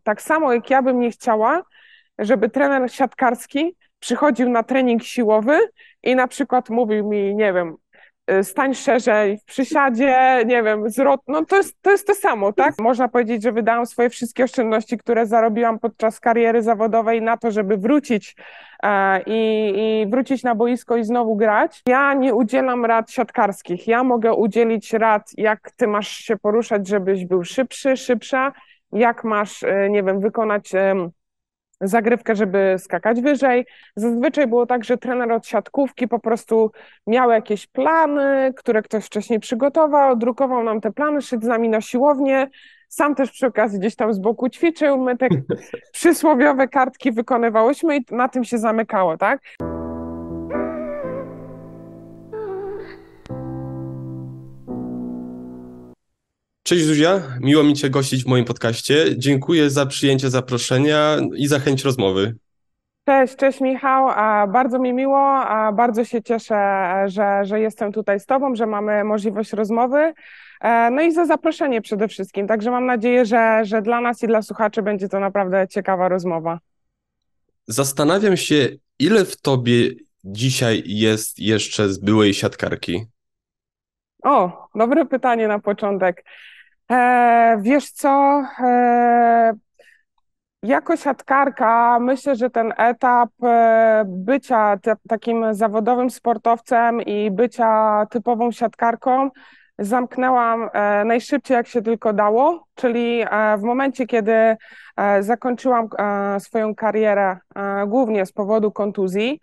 Tak samo jak ja bym nie chciała, żeby trener siatkarski przychodził na trening siłowy i na przykład mówił mi, nie wiem, stań szerzej w przysiadzie, nie wiem, zwrot, no to jest to samo, tak? Można powiedzieć, że wydałam swoje wszystkie oszczędności, które zarobiłam podczas kariery zawodowej na to, żeby wrócić i wrócić na boisko i znowu grać. Ja nie udzielam rad siatkarskich, ja mogę udzielić rad, jak ty masz się poruszać, żebyś był szybszy, szybsza, jak masz, nie wiem, wykonać zagrywkę, żeby skakać wyżej. Zazwyczaj było tak, że trener od siatkówki po prostu miał jakieś plany, które ktoś wcześniej przygotował, drukował nam te plany, szedł z nami na siłownię, sam też przy okazji gdzieś tam z boku ćwiczył, my te przysłowiowe kartki wykonywałyśmy i na tym się zamykało, tak? Cześć Zuzia, miło mi Cię gościć w moim podcaście. Dziękuję za przyjęcie zaproszenia i za chęć rozmowy. Cześć Michał, bardzo mi miło, bardzo się cieszę, że jestem tutaj z Tobą, że mamy możliwość rozmowy, no i za zaproszenie przede wszystkim, także mam nadzieję, że dla nas i dla słuchaczy będzie to naprawdę ciekawa rozmowa. Zastanawiam się, ile w Tobie dzisiaj jest jeszcze z byłej siatkarki? O, dobre pytanie na początek. Wiesz co, jako siatkarka myślę, że ten etap bycia takim zawodowym sportowcem i bycia typową siatkarką zamknęłam najszybciej jak się tylko dało, czyli w momencie, kiedy zakończyłam swoją karierę głównie z powodu kontuzji,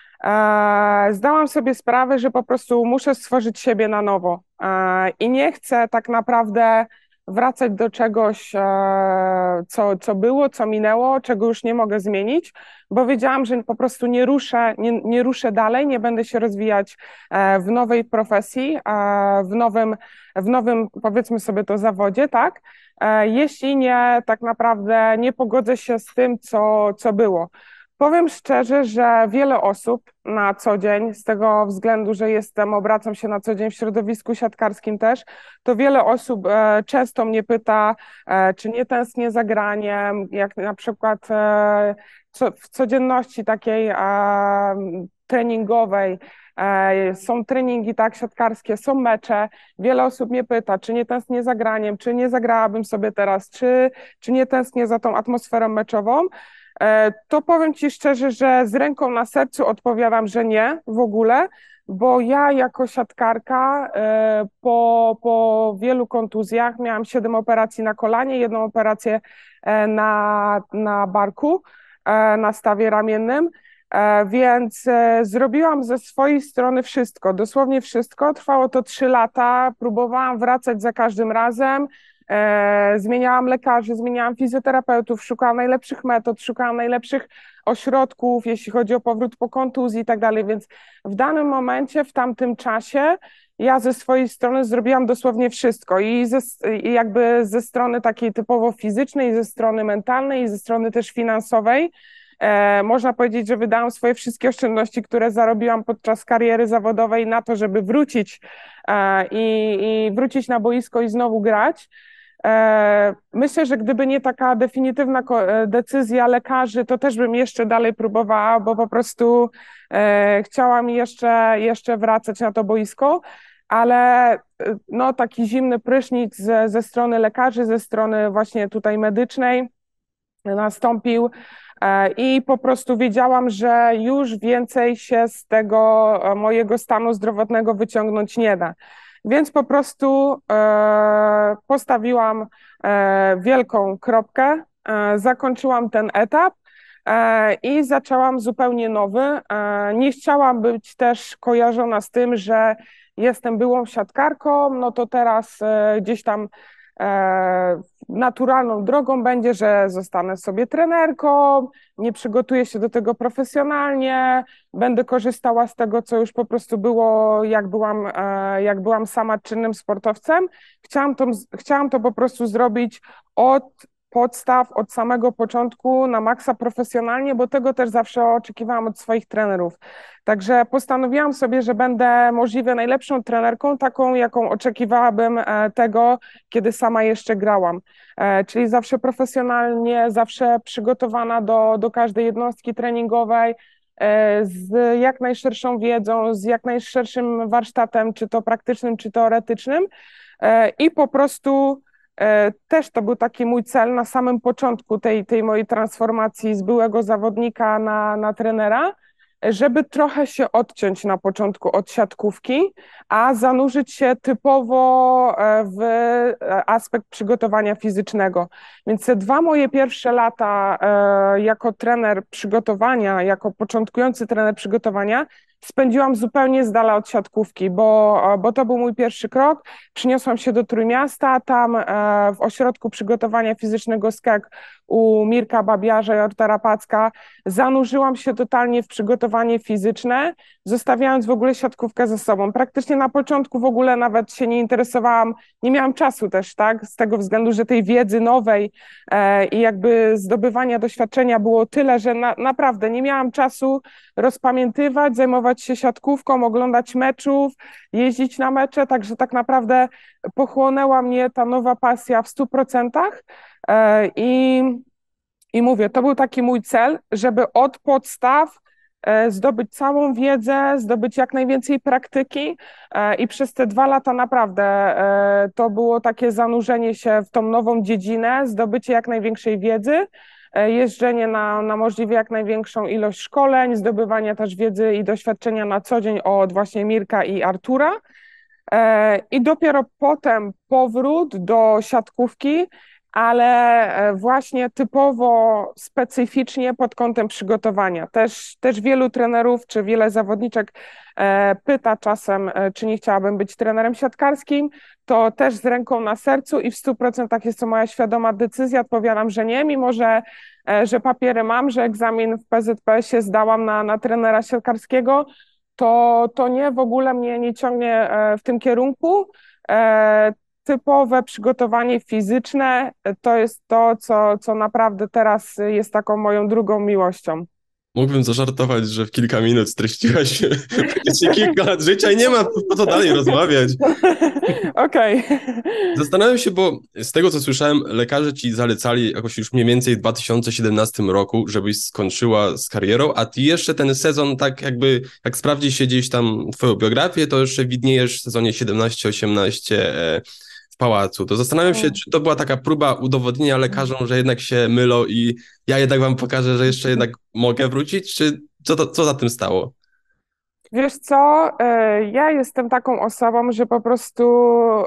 zdałam sobie sprawę, że po prostu muszę stworzyć siebie na nowo i nie chcę tak naprawdę wracać do czegoś, co było, co minęło, czego już nie mogę zmienić, bo wiedziałam, że po prostu nie ruszę dalej, nie będę się rozwijać w nowej profesji, w nowym, powiedzmy sobie to, zawodzie, tak? Jeśli nie, tak naprawdę nie pogodzę się z tym, co było. Powiem szczerze, że wiele osób na co dzień, z tego względu, że obracam się na co dzień w środowisku siatkarskim też, to wiele osób często mnie pyta, czy nie tęsknię za graniem, jak na przykład w codzienności takiej treningowej. Są treningi, tak, siatkarskie, są mecze. Wiele osób mnie pyta, czy nie tęsknię za graniem, czy nie zagrałabym sobie teraz, czy nie tęsknię za tą atmosferą meczową. To powiem Ci szczerze, że z ręką na sercu odpowiadam, że nie w ogóle, bo ja jako siatkarka po wielu kontuzjach miałam 7 operacji na kolanie, 1 operację na barku, na stawie ramiennym, więc zrobiłam ze swojej strony wszystko, dosłownie wszystko. Trwało to 3 lata, próbowałam wracać za każdym razem. Zmieniałam lekarzy, zmieniałam fizjoterapeutów, szukałam najlepszych metod, szukałam najlepszych ośrodków, jeśli chodzi o powrót po kontuzji i tak dalej, więc w danym momencie, w tamtym czasie ja ze swojej strony zrobiłam dosłownie wszystko i jakby ze strony takiej typowo fizycznej, i ze strony mentalnej, i ze strony też finansowej. Można powiedzieć, że wydałam swoje wszystkie oszczędności, które zarobiłam podczas kariery zawodowej na to, żeby wrócić i wrócić na boisko i znowu grać. Myślę, że gdyby nie taka definitywna decyzja lekarzy, to też bym jeszcze dalej próbowała, bo po prostu chciałam jeszcze wracać na to boisko, ale no, taki zimny prysznic ze strony lekarzy, ze strony właśnie tutaj medycznej nastąpił i po prostu wiedziałam, że już więcej się z tego mojego stanu zdrowotnego wyciągnąć nie da. Więc po prostu postawiłam wielką kropkę, zakończyłam ten etap i zaczęłam zupełnie nowy. Nie chciałam być też kojarzona z tym, że jestem byłą siatkarką, no to teraz gdzieś tam naturalną drogą będzie, że zostanę sobie trenerką, nie przygotuję się do tego profesjonalnie, będę korzystała z tego, co już po prostu było, jak byłam sama czynnym sportowcem. Chciałam to po prostu zrobić od podstaw od samego początku na maksa profesjonalnie, bo tego też zawsze oczekiwałam od swoich trenerów. Także postanowiłam sobie, że będę możliwie najlepszą trenerką, taką jaką oczekiwałabym tego, kiedy sama jeszcze grałam. Czyli zawsze profesjonalnie, zawsze przygotowana do każdej jednostki treningowej, z jak najszerszą wiedzą, z jak najszerszym warsztatem, czy to praktycznym, czy teoretycznym. I po prostu też to był taki mój cel na samym początku tej mojej transformacji z byłego zawodnika na trenera, żeby trochę się odciąć na początku od siatkówki, a zanurzyć się typowo w aspekt przygotowania fizycznego. Więc te 2 moje pierwsze lata jako trener przygotowania, jako początkujący trener przygotowania, spędziłam zupełnie z dala od siatkówki, bo to był mój pierwszy krok. Przyniosłam się do Trójmiasta, tam w ośrodku przygotowania fizycznego SKEK u Mirka Babiarza i Artura Packa zanurzyłam się totalnie w przygotowanie fizyczne, zostawiając w ogóle siatkówkę ze sobą. Praktycznie na początku w ogóle nawet się nie interesowałam, nie miałam czasu też, tak, z tego względu, że tej wiedzy nowej i jakby zdobywania doświadczenia było tyle, że naprawdę nie miałam czasu rozpamiętywać, zajmować się siatkówką, oglądać meczów, jeździć na mecze, także tak naprawdę pochłonęła mnie ta nowa pasja w 100%. I mówię, to był taki mój cel, żeby od podstaw zdobyć całą wiedzę, zdobyć jak najwięcej praktyki i przez te 2 lata naprawdę to było takie zanurzenie się w tą nową dziedzinę, zdobycie jak największej wiedzy, jeżdżenie na możliwie jak największą ilość szkoleń, zdobywanie też wiedzy i doświadczenia na co dzień od właśnie Mirka i Artura. I dopiero potem powrót do siatkówki, ale właśnie typowo specyficznie pod kątem przygotowania. Też wielu trenerów czy wiele zawodniczek pyta czasem, czy nie chciałabym być trenerem siatkarskim, to też z ręką na sercu i w 100% jest to moja świadoma decyzja. Odpowiadam, że nie, mimo że papiery mam, że egzamin w PZPS-ie zdałam na trenera siatkarskiego, to nie, w ogóle mnie nie ciągnie w tym kierunku. Typowe przygotowanie fizyczne to jest to, co naprawdę teraz jest taką moją drugą miłością. Mógłbym zażartować, że w kilka minut streściłaś praktycznie kilka lat życia i nie ma po co dalej rozmawiać. Okej. Zastanawiam się, bo z tego, co słyszałem, lekarze ci zalecali jakoś już mniej więcej w 2017 roku, żebyś skończyła z karierą, a ty jeszcze ten sezon tak jakby, jak sprawdzi się gdzieś tam twoją biografię, to jeszcze widniejesz w sezonie 17-18 w pałacu. To zastanawiam się, czy to była taka próba udowodnienia lekarzom, że jednak się mylą i ja jednak wam pokażę, że jeszcze jednak mogę wrócić, czy co za tym stało? Wiesz co, ja jestem taką osobą, że po prostu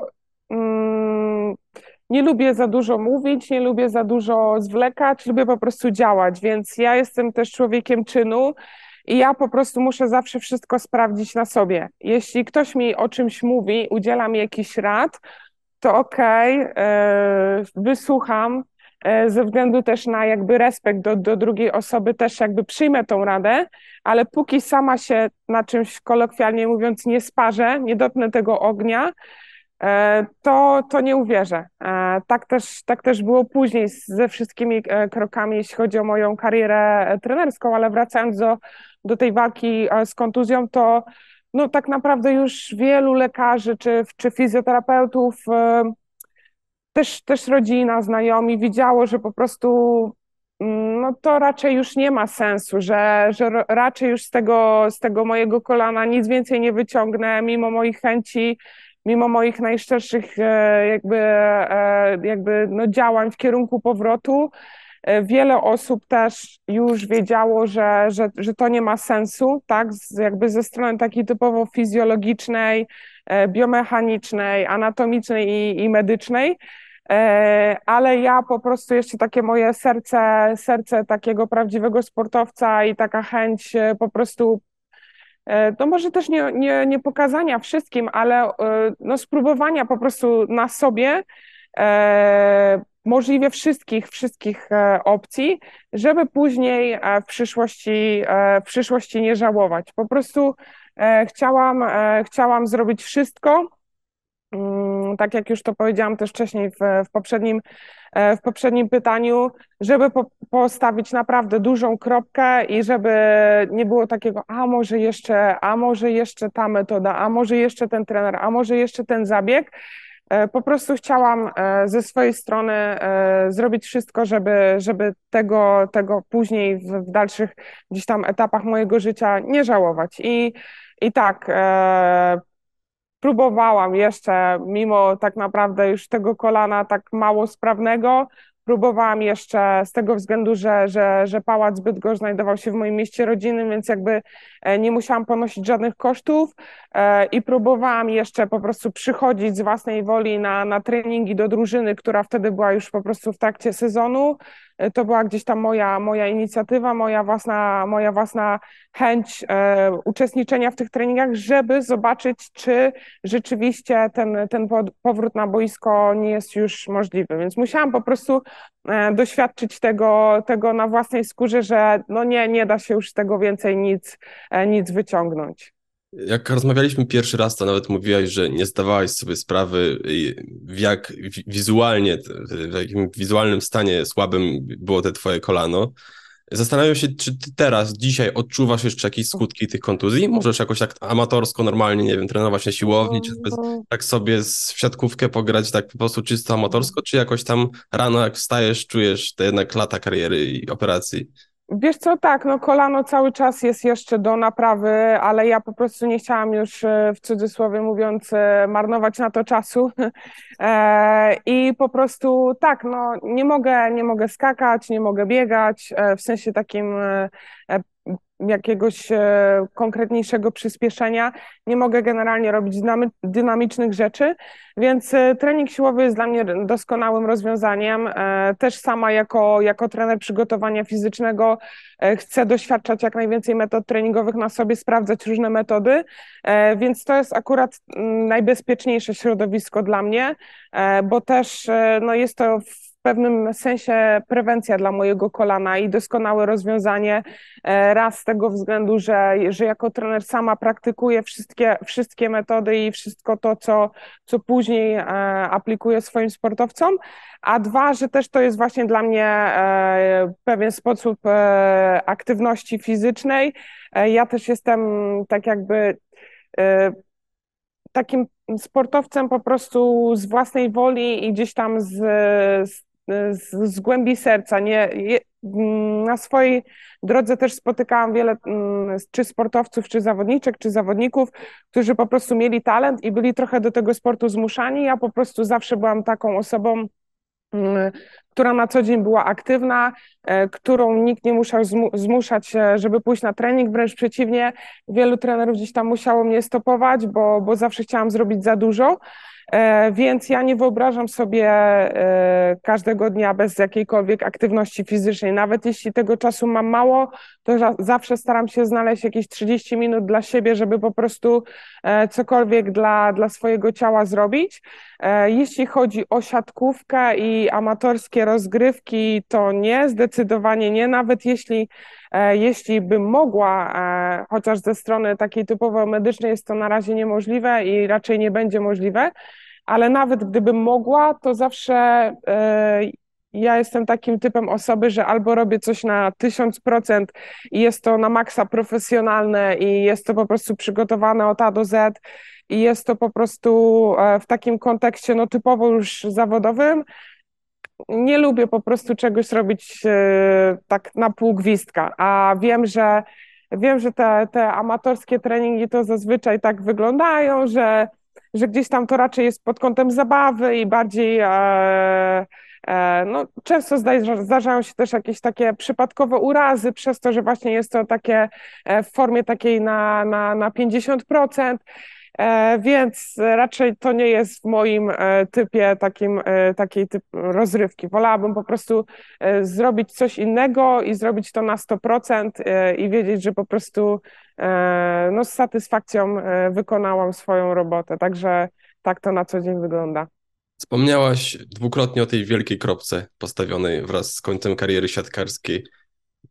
nie lubię za dużo mówić, nie lubię za dużo zwlekać, lubię po prostu działać, więc ja jestem też człowiekiem czynu i ja po prostu muszę zawsze wszystko sprawdzić na sobie. Jeśli ktoś mi o czymś mówi, udziela mi jakichś rad, to okej, wysłucham, ze względu też na jakby respekt do drugiej osoby, też jakby przyjmę tą radę, ale póki sama się na czymś, kolokwialnie mówiąc, nie sparzę, nie dotknę tego ognia, to nie uwierzę. Tak też było później ze wszystkimi krokami, jeśli chodzi o moją karierę trenerską, ale wracając do tej walki z kontuzją, to no, tak naprawdę już wielu lekarzy czy fizjoterapeutów, też rodzina, znajomi widziało, że po prostu no to raczej już nie ma sensu, że raczej już z tego mojego kolana nic więcej nie wyciągnę, mimo moich chęci, mimo moich najszczerszych jakby no działań w kierunku powrotu. Wiele osób też już wiedziało, że to nie ma sensu, tak, jakby ze strony takiej typowo fizjologicznej, biomechanicznej, anatomicznej i medycznej. Ale ja po prostu jeszcze takie moje serce takiego prawdziwego sportowca i taka chęć po prostu, no może też nie pokazania wszystkim, ale no spróbowania po prostu na sobie możliwie wszystkich opcji, żeby później w przyszłości nie żałować. Po prostu chciałam zrobić wszystko, tak jak już to powiedziałam też wcześniej w poprzednim pytaniu, żeby postawić naprawdę dużą kropkę i żeby nie było takiego, a może jeszcze ta metoda, a może jeszcze ten trener, a może jeszcze ten zabieg. Po prostu chciałam ze swojej strony zrobić wszystko, żeby tego później w dalszych gdzieś tam etapach mojego życia nie żałować. I tak, próbowałam jeszcze, mimo tak naprawdę już tego kolana tak mało sprawnego, próbowałam jeszcze z tego względu, że Pałac Bydgoszcz znajdował się w moim mieście rodzinnym, więc jakby nie musiałam ponosić żadnych kosztów i próbowałam jeszcze po prostu przychodzić z własnej woli na treningi do drużyny, która wtedy była już po prostu w trakcie sezonu. To była gdzieś tam moja inicjatywa, moja własna chęć uczestniczenia w tych treningach, żeby zobaczyć, czy rzeczywiście ten powrót na boisko nie jest już możliwy. Więc musiałam po prostu doświadczyć tego na własnej skórze, że no nie da się już z tego więcej nic wyciągnąć. Jak rozmawialiśmy pierwszy raz, to nawet mówiłaś, że nie zdawałaś sobie sprawy, w jak wizualnie, w jakim wizualnym stanie słabym było te twoje kolano. Zastanawiam się, czy ty teraz, dzisiaj odczuwasz jeszcze jakieś skutki tych kontuzji? Możesz jakoś tak amatorsko, normalnie, nie wiem, trenować na siłowni, czy tak sobie z w siatkówkę pograć tak po prostu czysto amatorsko, czy jakoś tam rano jak wstajesz, czujesz te jednak lata kariery i operacji? Wiesz co, tak, no kolano cały czas jest jeszcze do naprawy, ale ja po prostu nie chciałam już w cudzysłowie mówiąc marnować na to czasu i po prostu tak, no nie mogę skakać, nie mogę biegać w sensie takim jakiegoś konkretniejszego przyspieszenia, nie mogę generalnie robić dynamicznych rzeczy, więc trening siłowy jest dla mnie doskonałym rozwiązaniem. Też sama jako trener przygotowania fizycznego chcę doświadczać jak najwięcej metod treningowych na sobie, sprawdzać różne metody, więc to jest akurat najbezpieczniejsze środowisko dla mnie, bo też no jest to w pewnym sensie prewencja dla mojego kolana i doskonałe rozwiązanie. Raz z tego względu, że jako trener sama praktykuję wszystkie metody i wszystko to, co później aplikuję swoim sportowcom, a dwa, że też to jest właśnie dla mnie pewien sposób aktywności fizycznej. Ja też jestem tak jakby takim sportowcem po prostu z własnej woli i gdzieś tam z głębi serca. Na swojej drodze też spotykałam wiele czy sportowców, czy zawodniczek, czy zawodników, którzy po prostu mieli talent i byli trochę do tego sportu zmuszani. Ja po prostu zawsze byłam taką osobą, która na co dzień była aktywna, którą nikt nie musiał zmuszać, żeby pójść na trening, wręcz przeciwnie, wielu trenerów gdzieś tam musiało mnie stopować, bo zawsze chciałam zrobić za dużo, więc ja nie wyobrażam sobie każdego dnia bez jakiejkolwiek aktywności fizycznej, nawet jeśli tego czasu mam mało, to zawsze staram się znaleźć jakieś 30 minut dla siebie, żeby po prostu cokolwiek dla swojego ciała zrobić. Jeśli chodzi o siatkówkę i amatorskie rozgrywki, to nie, zdecydowanie nie, nawet jeśli bym mogła, chociaż ze strony takiej typowo medycznej jest to na razie niemożliwe i raczej nie będzie możliwe, ale nawet gdybym mogła, to zawsze ja jestem takim typem osoby, że albo robię coś na 1000% i jest to na maksa profesjonalne i jest to po prostu przygotowane od A do Z i jest to po prostu w takim kontekście no typowo już zawodowym. Nie lubię po prostu czegoś robić tak na pół gwizdka, a wiem, że te amatorskie treningi to zazwyczaj tak wyglądają, że gdzieś tam to raczej jest pod kątem zabawy i bardziej no, często zdarzają się też jakieś takie przypadkowe urazy przez to, że właśnie jest to takie w formie takiej na 50%. Więc raczej to nie jest w moim typie takiej typ rozrywki. Wolałabym po prostu zrobić coś innego i zrobić to na 100% i wiedzieć, że po prostu no, z satysfakcją wykonałam swoją robotę. Także tak to na co dzień wygląda. Wspomniałaś dwukrotnie o tej wielkiej kropce postawionej wraz z końcem kariery siatkarskiej.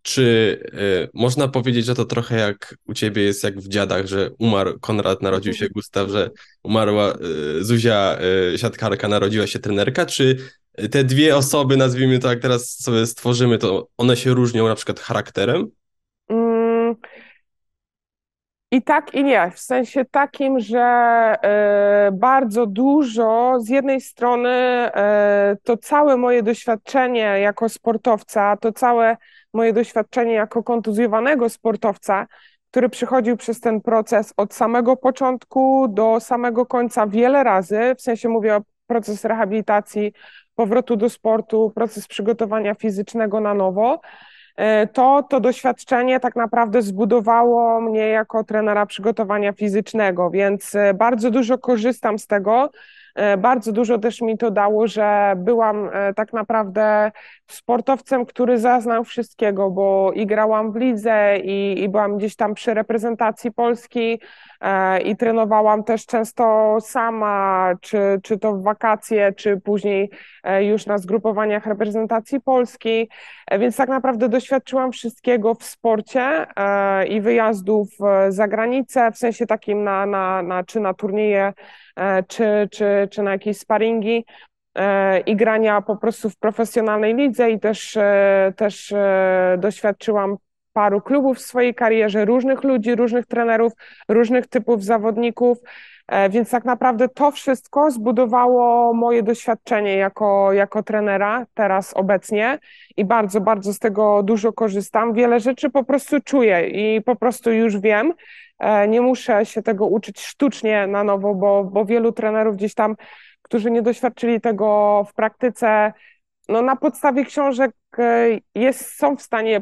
Czy można powiedzieć, że to trochę jak u ciebie jest jak w Dziadach, że umarł Konrad, narodził się Gustaw, że umarła Zuzia, siatkarka, narodziła się trenerka? Czy te dwie osoby, nazwijmy to jak teraz sobie stworzymy, to one się różnią na przykład charakterem? Mm, I tak, i nie. W sensie takim, że bardzo dużo, z jednej strony to całe moje doświadczenie jako sportowca, to całe moje doświadczenie jako kontuzjowanego sportowca, który przychodził przez ten proces od samego początku do samego końca wiele razy, w sensie mówię o proces rehabilitacji, powrotu do sportu, proces przygotowania fizycznego na nowo. To doświadczenie tak naprawdę zbudowało mnie jako trenera przygotowania fizycznego, więc bardzo dużo korzystam z tego. Bardzo dużo też mi to dało, że byłam tak naprawdę sportowcem, który zaznał wszystkiego, bo i grałam w lidze, i byłam gdzieś tam przy reprezentacji Polski, i trenowałam też często sama, czy to w wakacje, czy później już na zgrupowaniach reprezentacji Polski. Więc tak naprawdę doświadczyłam wszystkiego w sporcie i wyjazdów za granicę, w sensie takim czy na turnieje, czy na jakieś sparingi i grania po prostu w profesjonalnej lidze i też doświadczyłam paru klubów w swojej karierze, różnych ludzi, różnych trenerów, różnych typów zawodników, więc tak naprawdę to wszystko zbudowało moje doświadczenie jako trenera teraz obecnie i bardzo, bardzo z tego dużo korzystam. Wiele rzeczy po prostu czuję i po prostu już wiem. Nie muszę się tego uczyć sztucznie na nowo, bo wielu trenerów gdzieś tam, którzy nie doświadczyli tego w praktyce, no na podstawie książek są w stanie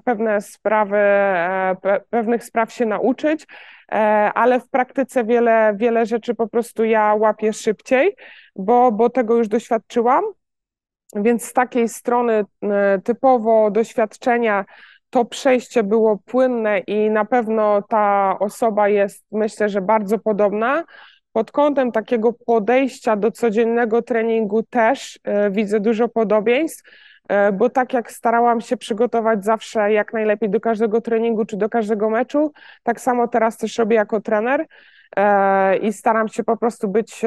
pewnych spraw się nauczyć, ale w praktyce wiele rzeczy po prostu ja łapię szybciej, bo tego już doświadczyłam. Więc z takiej strony typowo doświadczenia to przejście było płynne i na pewno ta osoba jest, myślę, że bardzo podobna. Pod kątem takiego podejścia do codziennego treningu też widzę dużo podobieństw, bo tak jak starałam się przygotować zawsze jak najlepiej do każdego treningu czy do każdego meczu, tak samo teraz też robię jako trener i staram się po prostu być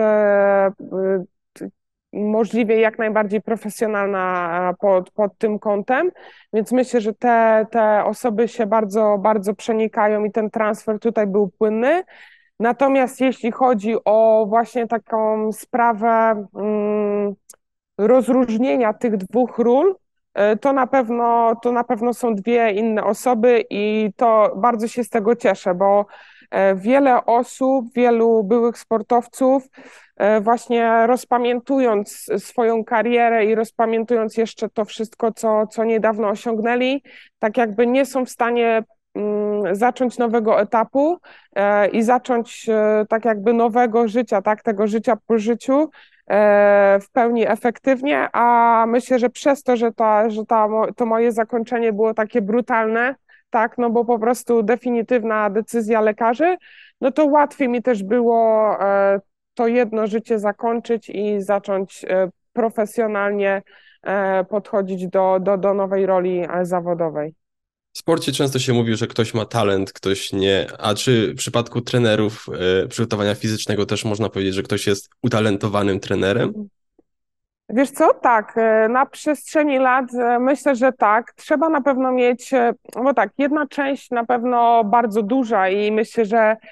możliwie jak najbardziej profesjonalna pod tym kątem, więc myślę, że te osoby się bardzo, bardzo przenikają i ten transfer tutaj był płynny. Natomiast jeśli chodzi o właśnie taką sprawę rozróżnienia tych dwóch ról, to na pewno są dwie inne osoby i to bardzo się z tego cieszę, bo wiele osób, wielu byłych sportowców właśnie rozpamiętując swoją karierę i rozpamiętując jeszcze to wszystko, co niedawno osiągnęli, tak jakby nie są w stanie zacząć nowego etapu i zacząć tak jakby nowego życia, tak, tego życia po życiu w pełni efektywnie, a myślę, że przez to, to moje zakończenie było takie brutalne, tak, no bo po prostu definitywna decyzja lekarzy, no to łatwiej mi też było to jedno życie zakończyć i zacząć profesjonalnie podchodzić do nowej roli zawodowej. W sporcie często się mówi, że ktoś ma talent, ktoś nie. A czy w przypadku trenerów przygotowania fizycznego też można powiedzieć, że ktoś jest utalentowanym trenerem? Wiesz co, tak, na przestrzeni lat myślę, że tak. Trzeba na pewno mieć, bo tak, jedna część na pewno bardzo duża i myślę,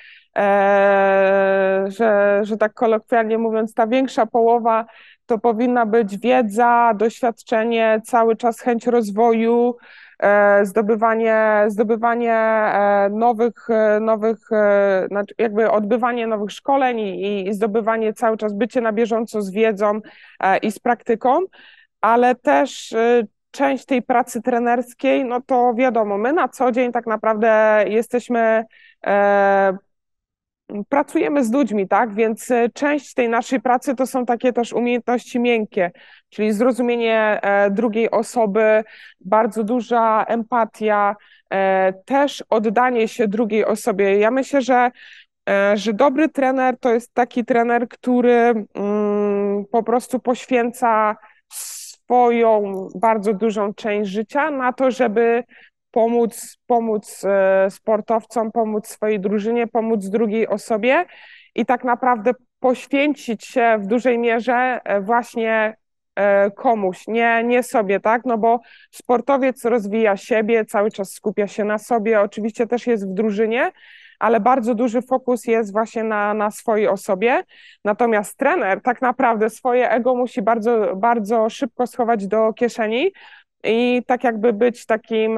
że tak kolokwialnie mówiąc, ta większa połowa to powinna być wiedza, doświadczenie, cały czas chęć rozwoju, zdobywanie nowych, znaczy jakby odbywanie nowych szkoleń i zdobywanie cały czas bycie na bieżąco z wiedzą i z praktyką, ale też część tej pracy trenerskiej, no to wiadomo, my na co dzień tak naprawdę pracujemy z ludźmi, tak? Więc część tej naszej pracy to są takie też umiejętności miękkie, czyli zrozumienie drugiej osoby, bardzo duża empatia, też oddanie się drugiej osobie. Ja myślę, że dobry trener to jest taki trener, który po prostu poświęca swoją bardzo dużą część życia na to, żeby pomóc sportowcom, pomóc swojej drużynie, pomóc drugiej osobie i tak naprawdę poświęcić się w dużej mierze właśnie komuś, nie sobie, tak? No bo sportowiec rozwija siebie, cały czas skupia się na sobie, oczywiście też jest w drużynie, ale bardzo duży fokus jest właśnie na swojej osobie. Natomiast trener tak naprawdę swoje ego musi bardzo, bardzo szybko schować do kieszeni i tak jakby być takim,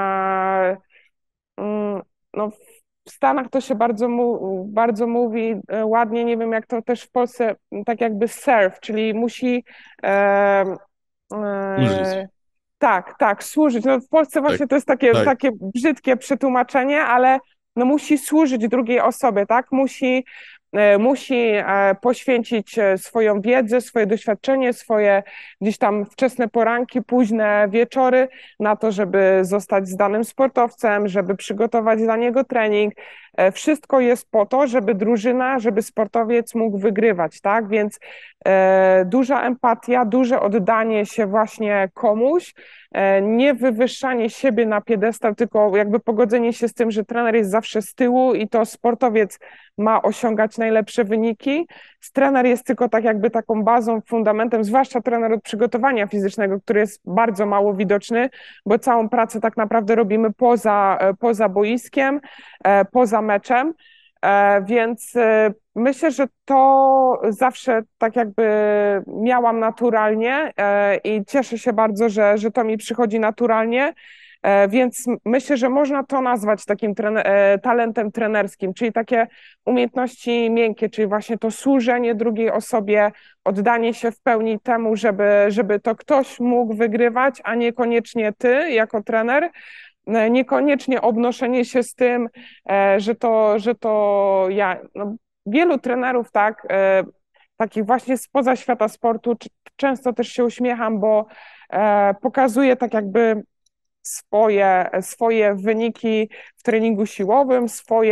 no w Stanach to się bardzo mówi ładnie, nie wiem jak to też w Polsce, tak jakby serve, czyli musi e, Użyć. tak, służyć. No w Polsce Tak, właśnie to jest tak. takie brzydkie przetłumaczenie, ale no musi służyć drugiej osobie, tak? Musi poświęcić swoją wiedzę, swoje doświadczenie, swoje gdzieś tam wczesne poranki, późne wieczory na to, żeby zostać z danym sportowcem, żeby przygotować dla niego trening. Wszystko jest po to, żeby drużyna, żeby sportowiec mógł wygrywać, tak? Więc duża empatia, duże oddanie się właśnie komuś, nie wywyższanie siebie na piedestał, tylko jakby pogodzenie się z tym, że trener jest zawsze z tyłu i to sportowiec ma osiągać najlepsze wyniki. Trener jest tylko tak jakby taką bazą, fundamentem, zwłaszcza trener od przygotowania fizycznego, który jest bardzo mało widoczny, bo całą pracę tak naprawdę robimy poza boiskiem, poza meczem. Więc myślę, że to zawsze tak jakby miałam naturalnie i cieszę się bardzo, że to mi przychodzi naturalnie. Więc myślę, że można to nazwać takim talentem trenerskim, czyli takie umiejętności miękkie, czyli właśnie to służenie drugiej osobie, oddanie się w pełni temu, żeby to ktoś mógł wygrywać, a niekoniecznie ty jako trener. Niekoniecznie obnoszenie się z tym, że to ja. No, wielu trenerów, tak, takich właśnie spoza świata sportu, często też się uśmiecham, bo pokazuje tak jakby swoje wyniki w treningu siłowym,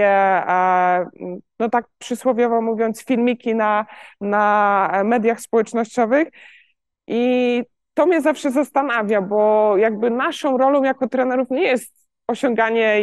no tak przysłowiowo mówiąc, filmiki na mediach społecznościowych i to mnie zawsze zastanawia, bo jakby naszą rolą jako trenerów nie jest osiąganie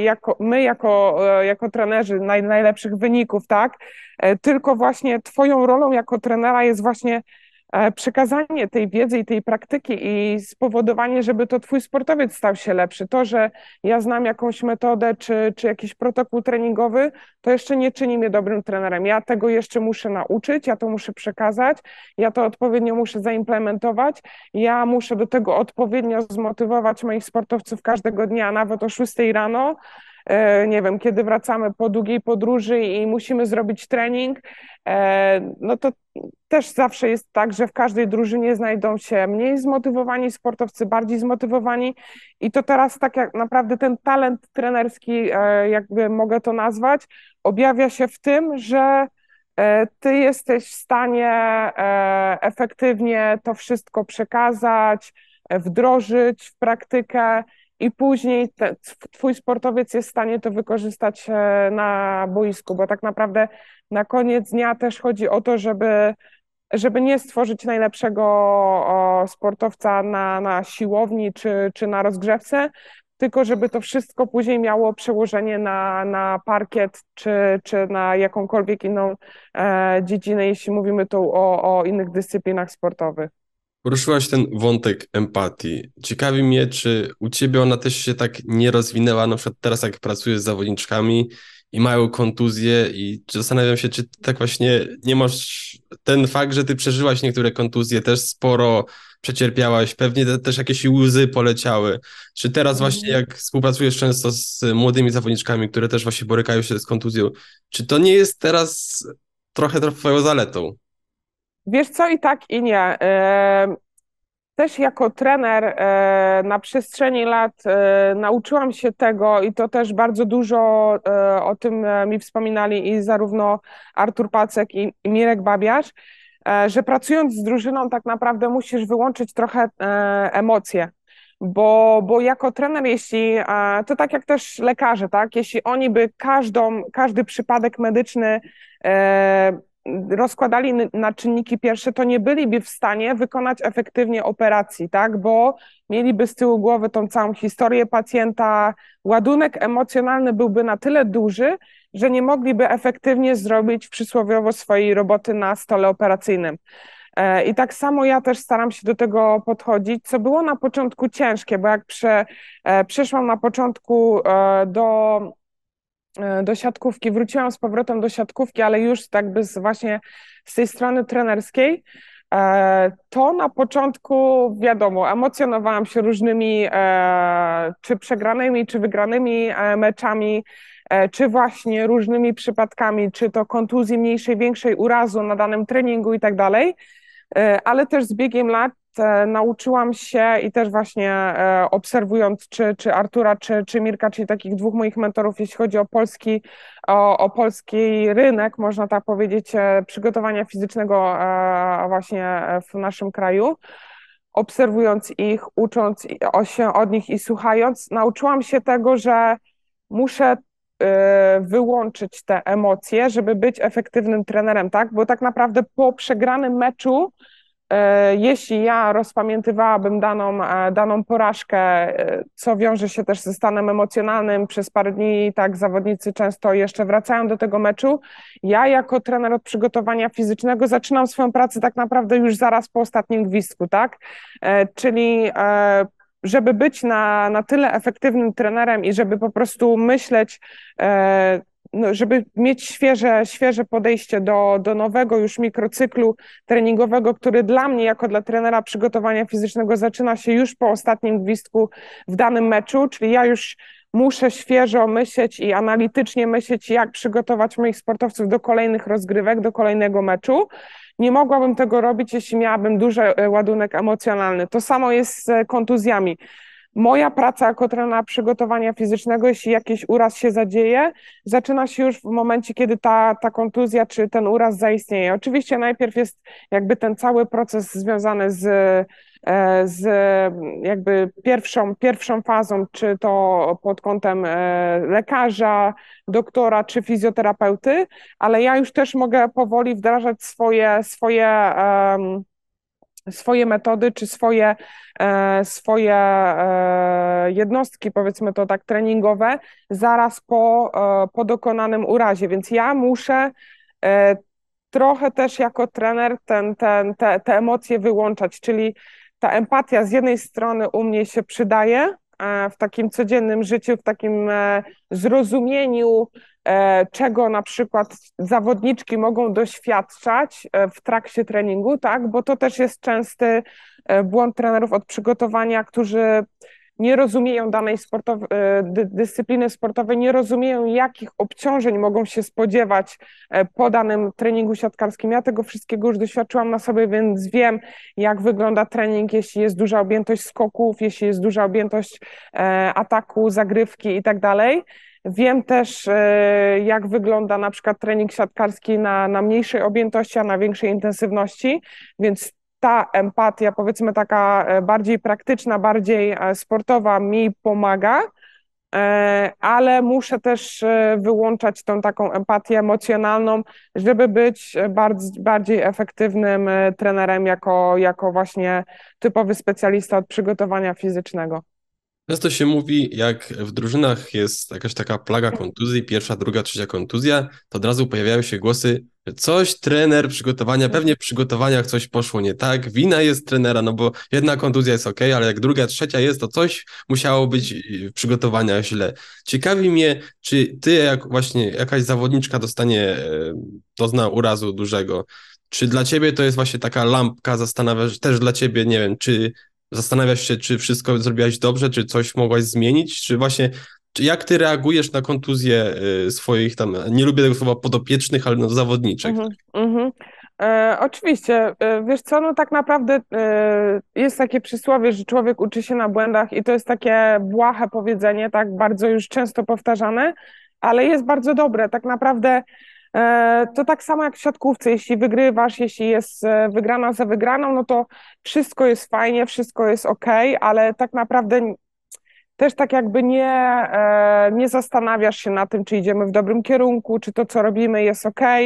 jako trenerzy najlepszych wyników, tak? Tylko właśnie twoją rolą jako trenera jest właśnie przekazanie tej wiedzy i tej praktyki i spowodowanie, żeby to twój sportowiec stał się lepszy. To, że ja znam jakąś metodę czy jakiś protokół treningowy, to jeszcze nie czyni mnie dobrym trenerem. Ja tego jeszcze muszę nauczyć, ja to muszę przekazać, ja to odpowiednio muszę zaimplementować, ja muszę do tego odpowiednio zmotywować moich sportowców każdego dnia, nawet o 6 rano, nie wiem, kiedy wracamy po długiej podróży i musimy zrobić trening, no to też zawsze jest tak, że w każdej drużynie znajdą się mniej zmotywowani sportowcy, bardziej zmotywowani i to teraz tak jak naprawdę ten talent trenerski, jakby mogę to nazwać, objawia się w tym, że ty jesteś w stanie efektywnie to wszystko przekazać, wdrożyć w praktykę i później twój sportowiec jest w stanie to wykorzystać na boisku, bo tak naprawdę na koniec dnia też chodzi o to, żeby nie stworzyć najlepszego sportowca na siłowni czy na rozgrzewce, tylko żeby to wszystko później miało przełożenie na parkiet czy na jakąkolwiek inną dziedzinę, jeśli mówimy tu o innych dyscyplinach sportowych. Poruszyłaś ten wątek empatii. Ciekawi mnie, czy u ciebie ona też się tak nie rozwinęła, na przykład teraz jak pracujesz z zawodniczkami i mają kontuzje i zastanawiam się, czy tak właśnie nie masz ten fakt, że ty przeżyłaś niektóre kontuzje, też sporo przecierpiałaś, pewnie też jakieś łzy poleciały. Czy teraz właśnie jak współpracujesz często z młodymi zawodniczkami, które też właśnie borykają się z kontuzją, czy to nie jest teraz trochę twoją zaletą? Wiesz co, i tak, i nie. Też jako trener na przestrzeni lat nauczyłam się tego i to też bardzo dużo o tym mi wspominali i zarówno Artur Pacek i Mirek Babiarz, że pracując z drużyną tak naprawdę musisz wyłączyć trochę emocje. Bo jako trener, jeśli to tak jak też lekarze, tak? Jeśli oni by każdy przypadek medyczny rozkładali na czynniki pierwsze, to nie byliby w stanie wykonać efektywnie operacji, tak? Bo mieliby z tyłu głowy tą całą historię pacjenta, ładunek emocjonalny byłby na tyle duży, że nie mogliby efektywnie zrobić przysłowiowo swojej roboty na stole operacyjnym. I tak samo ja też staram się do tego podchodzić, co było na początku ciężkie, bo jak przeszłam na początku do siatkówki, wróciłam z powrotem do siatkówki, ale już tak by właśnie z tej strony trenerskiej, to na początku, wiadomo, emocjonowałam się różnymi czy przegranymi, czy wygranymi meczami, czy właśnie różnymi przypadkami, czy to kontuzji mniejszej, większej, urazu na danym treningu i tak dalej, ale też z biegiem lat nauczyłam się i też właśnie obserwując czy Artura, czy Mirka, czyli takich dwóch moich mentorów, jeśli chodzi o polski rynek, można tak powiedzieć, przygotowania fizycznego właśnie w naszym kraju, obserwując ich, ucząc się od nich i słuchając, nauczyłam się tego, że muszę wyłączyć te emocje, żeby być efektywnym trenerem, tak? Bo tak naprawdę po przegranym meczu, jeśli ja rozpamiętywałabym daną porażkę, co wiąże się też ze stanem emocjonalnym, przez parę dni, tak, zawodnicy często jeszcze wracają do tego meczu, ja jako trener od przygotowania fizycznego zaczynam swoją pracę tak naprawdę już zaraz po ostatnim gwizdku, tak? Czyli żeby być na tyle efektywnym trenerem i żeby po prostu myśleć, no, żeby mieć świeże podejście do nowego już mikrocyklu treningowego, który dla mnie, jako dla trenera przygotowania fizycznego, zaczyna się już po ostatnim gwizdku w danym meczu, czyli ja już muszę świeżo myśleć i analitycznie myśleć, jak przygotować moich sportowców do kolejnych rozgrywek, do kolejnego meczu. Nie mogłabym tego robić, jeśli miałabym duży ładunek emocjonalny. To samo jest z kontuzjami. Moja praca jako trenera przygotowania fizycznego, jeśli jakiś uraz się zadzieje, zaczyna się już w momencie, kiedy ta kontuzja czy ten uraz zaistnieje. Oczywiście najpierw jest jakby ten cały proces związany z jakby pierwszą fazą, czy to pod kątem lekarza, doktora, czy fizjoterapeuty, ale ja już też mogę powoli wdrażać swoje metody, czy swoje jednostki, powiedzmy to tak, treningowe, zaraz po dokonanym urazie. Więc ja muszę trochę też jako trener te emocje wyłączać, czyli ta empatia z jednej strony u mnie się przydaje w takim codziennym życiu, w takim zrozumieniu, czego na przykład zawodniczki mogą doświadczać w trakcie treningu, tak? Bo to też jest częsty błąd trenerów od przygotowania, którzy nie rozumieją danej dyscypliny sportowej, nie rozumieją, jakich obciążeń mogą się spodziewać po danym treningu siatkarskim. Ja tego wszystkiego już doświadczyłam na sobie, więc wiem, jak wygląda trening, jeśli jest duża objętość skoków, jeśli jest duża objętość ataku, zagrywki i tak dalej. Wiem też, jak wygląda na przykład trening siatkarski na mniejszej objętości, a na większej intensywności, więc ta empatia, powiedzmy taka bardziej praktyczna, bardziej sportowa mi pomaga, ale muszę też wyłączać tą taką empatię emocjonalną, żeby być bardziej efektywnym trenerem jako właśnie typowy specjalista od przygotowania fizycznego. Często się mówi, jak w drużynach jest jakaś taka plaga kontuzji, pierwsza, druga, trzecia kontuzja, to od razu pojawiają się głosy, że coś trener przygotowania, pewnie w przygotowaniach coś poszło nie tak, wina jest trenera, no bo jedna kontuzja jest okej, ale jak druga, trzecia jest, to coś musiało być w przygotowaniach źle. Ciekawi mnie, czy ty, jak właśnie jakaś zawodniczka dozna urazu dużego, czy dla ciebie to jest właśnie taka lampka, zastanawiasz też dla ciebie, nie wiem, czy zastanawiasz się, czy wszystko zrobiłaś dobrze, czy coś mogłaś zmienić, czy właśnie, jak ty reagujesz na kontuzję swoich tam, nie lubię tego słowa podopiecznych, ale no zawodniczek. Oczywiście, wiesz co, no tak naprawdę jest takie przysłowie, że człowiek uczy się na błędach i to jest takie błahe powiedzenie, tak bardzo już często powtarzane, ale jest bardzo dobre. Tak naprawdę to tak samo jak w siatkówce, jeśli wygrywasz, jeśli jest wygrana za wygraną, no to wszystko jest fajnie, wszystko jest okej, ale tak naprawdę też tak jakby nie zastanawiasz się na tym, czy idziemy w dobrym kierunku, czy to, co robimy, jest okej.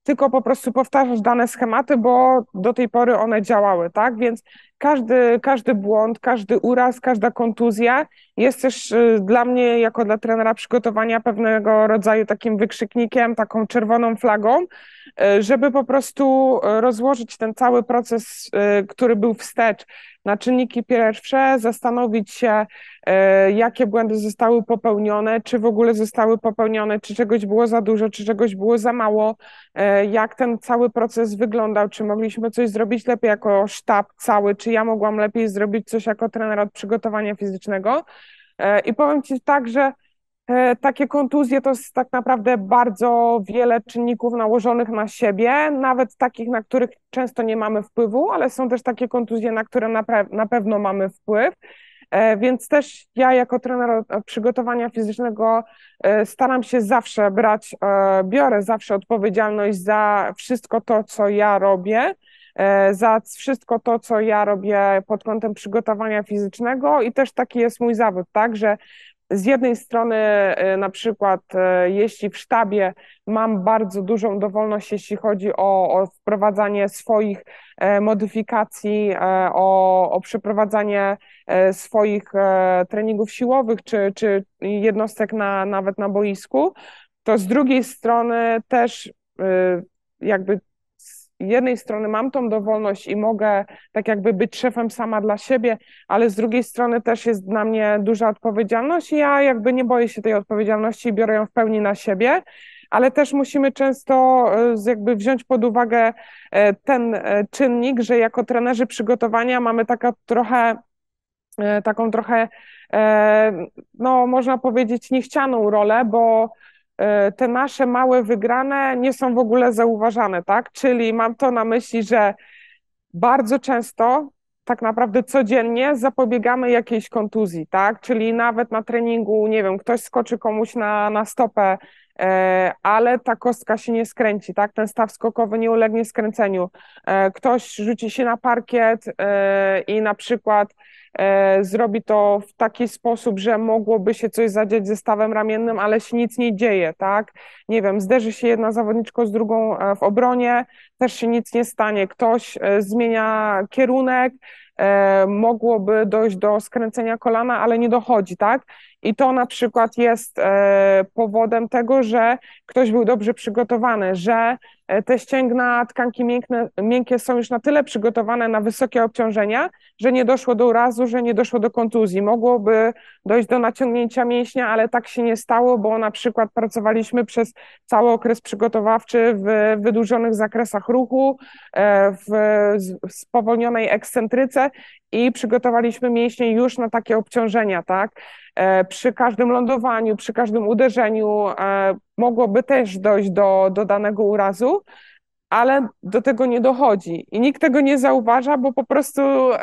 tylko po prostu powtarzasz dane schematy, bo do tej pory one działały, tak? Więc każdy błąd, każdy uraz, każda kontuzja jest też dla mnie, jako dla trenera przygotowania, pewnego rodzaju takim wykrzyknikiem, taką czerwoną flagą, żeby po prostu rozłożyć ten cały proces, który był wstecz, na czynniki pierwsze, zastanowić się, jakie błędy zostały popełnione, czy w ogóle zostały popełnione, czy czegoś było za dużo, czy czegoś było za mało, jak ten cały proces wyglądał, czy mogliśmy coś zrobić lepiej jako sztab cały, czy ja mogłam lepiej zrobić coś jako trener od przygotowania fizycznego. I powiem Ci tak, że takie kontuzje to jest tak naprawdę bardzo wiele czynników nałożonych na siebie, nawet takich, na których często nie mamy wpływu, ale są też takie kontuzje, na które na pewno mamy wpływ. Więc też ja jako trener od przygotowania fizycznego staram się zawsze biorę zawsze odpowiedzialność za wszystko to, co ja robię, za wszystko to, co ja robię pod kątem przygotowania fizycznego i też taki jest mój zawód, tak, że z jednej strony na przykład jeśli w sztabie mam bardzo dużą dowolność, jeśli chodzi o wprowadzanie swoich modyfikacji, o przeprowadzanie swoich treningów siłowych czy jednostek nawet na boisku, to z drugiej strony też jakby z jednej strony mam tą dowolność i mogę tak jakby być szefem sama dla siebie, ale z drugiej strony też jest dla mnie duża odpowiedzialność i ja jakby nie boję się tej odpowiedzialności i biorę ją w pełni na siebie, ale też musimy często jakby wziąć pod uwagę ten czynnik, że jako trenerzy przygotowania mamy taką trochę, no można powiedzieć, niechcianą rolę, bo te nasze małe wygrane nie są w ogóle zauważane, tak? Czyli mam to na myśli, że bardzo często, tak naprawdę codziennie zapobiegamy jakiejś kontuzji, tak? Czyli nawet na treningu, nie wiem, ktoś skoczy komuś na stopę, ale ta kostka się nie skręci, tak? Ten staw skokowy nie ulegnie skręceniu. Ktoś rzuci się na parkiet i na przykład zrobi to w taki sposób, że mogłoby się coś zadziać ze stawem ramiennym, ale się nic nie dzieje, tak? Nie wiem, zderzy się jedna zawodniczka z drugą w obronie, też się nic nie stanie. Ktoś zmienia kierunek, mogłoby dojść do skręcenia kolana, ale nie dochodzi, tak? I to na przykład jest powodem tego, że ktoś był dobrze przygotowany, że te ścięgna, tkanki miękkie są już na tyle przygotowane na wysokie obciążenia, że nie doszło do urazu, że nie doszło do kontuzji. Mogłoby dojść do naciągnięcia mięśnia, ale tak się nie stało, bo na przykład pracowaliśmy przez cały okres przygotowawczy w wydłużonych zakresach ruchu, w spowolnionej ekscentryce i przygotowaliśmy mięśnie już na takie obciążenia, tak? Przy każdym lądowaniu, przy każdym uderzeniu mogłoby też dojść do danego urazu, ale do tego nie dochodzi i nikt tego nie zauważa, bo po prostu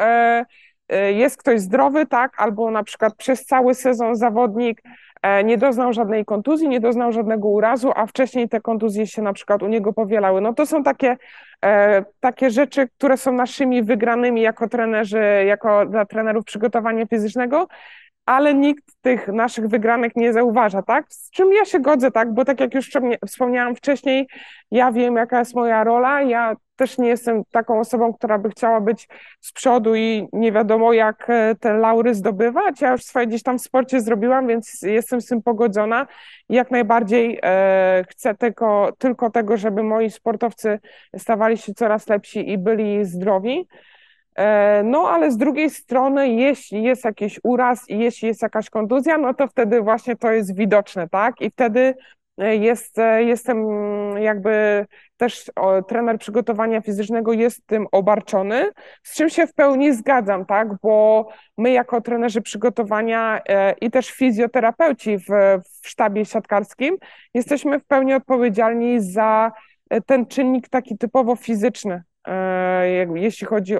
jest ktoś zdrowy, tak, albo na przykład przez cały sezon zawodnik nie doznał żadnej kontuzji, nie doznał żadnego urazu, a wcześniej te kontuzje się na przykład u niego powielały. No to są takie rzeczy, które są naszymi wygranymi jako trenerzy, jako dla trenerów przygotowania fizycznego, ale nikt tych naszych wygranek nie zauważa, tak? Z czym ja się godzę, tak? Bo tak jak już wspomniałam wcześniej, ja wiem, jaka jest moja rola, ja też nie jestem taką osobą, która by chciała być z przodu i nie wiadomo jak te laury zdobywać. Ja już swoje gdzieś tam w sporcie zrobiłam, więc jestem z tym pogodzona. Jak najbardziej chcę tylko tego, żeby moi sportowcy stawali się coraz lepsi i byli zdrowi. No, ale z drugiej strony, jeśli jest jakiś uraz i jeśli jest jakaś kontuzja, no to wtedy właśnie to jest widoczne, tak? I wtedy jestem jakby też trener przygotowania fizycznego jest tym obarczony, z czym się w pełni zgadzam, tak? Bo my jako trenerzy przygotowania i też fizjoterapeuci w sztabie siatkarskim jesteśmy w pełni odpowiedzialni za ten czynnik taki typowo fizyczny. Jeśli chodzi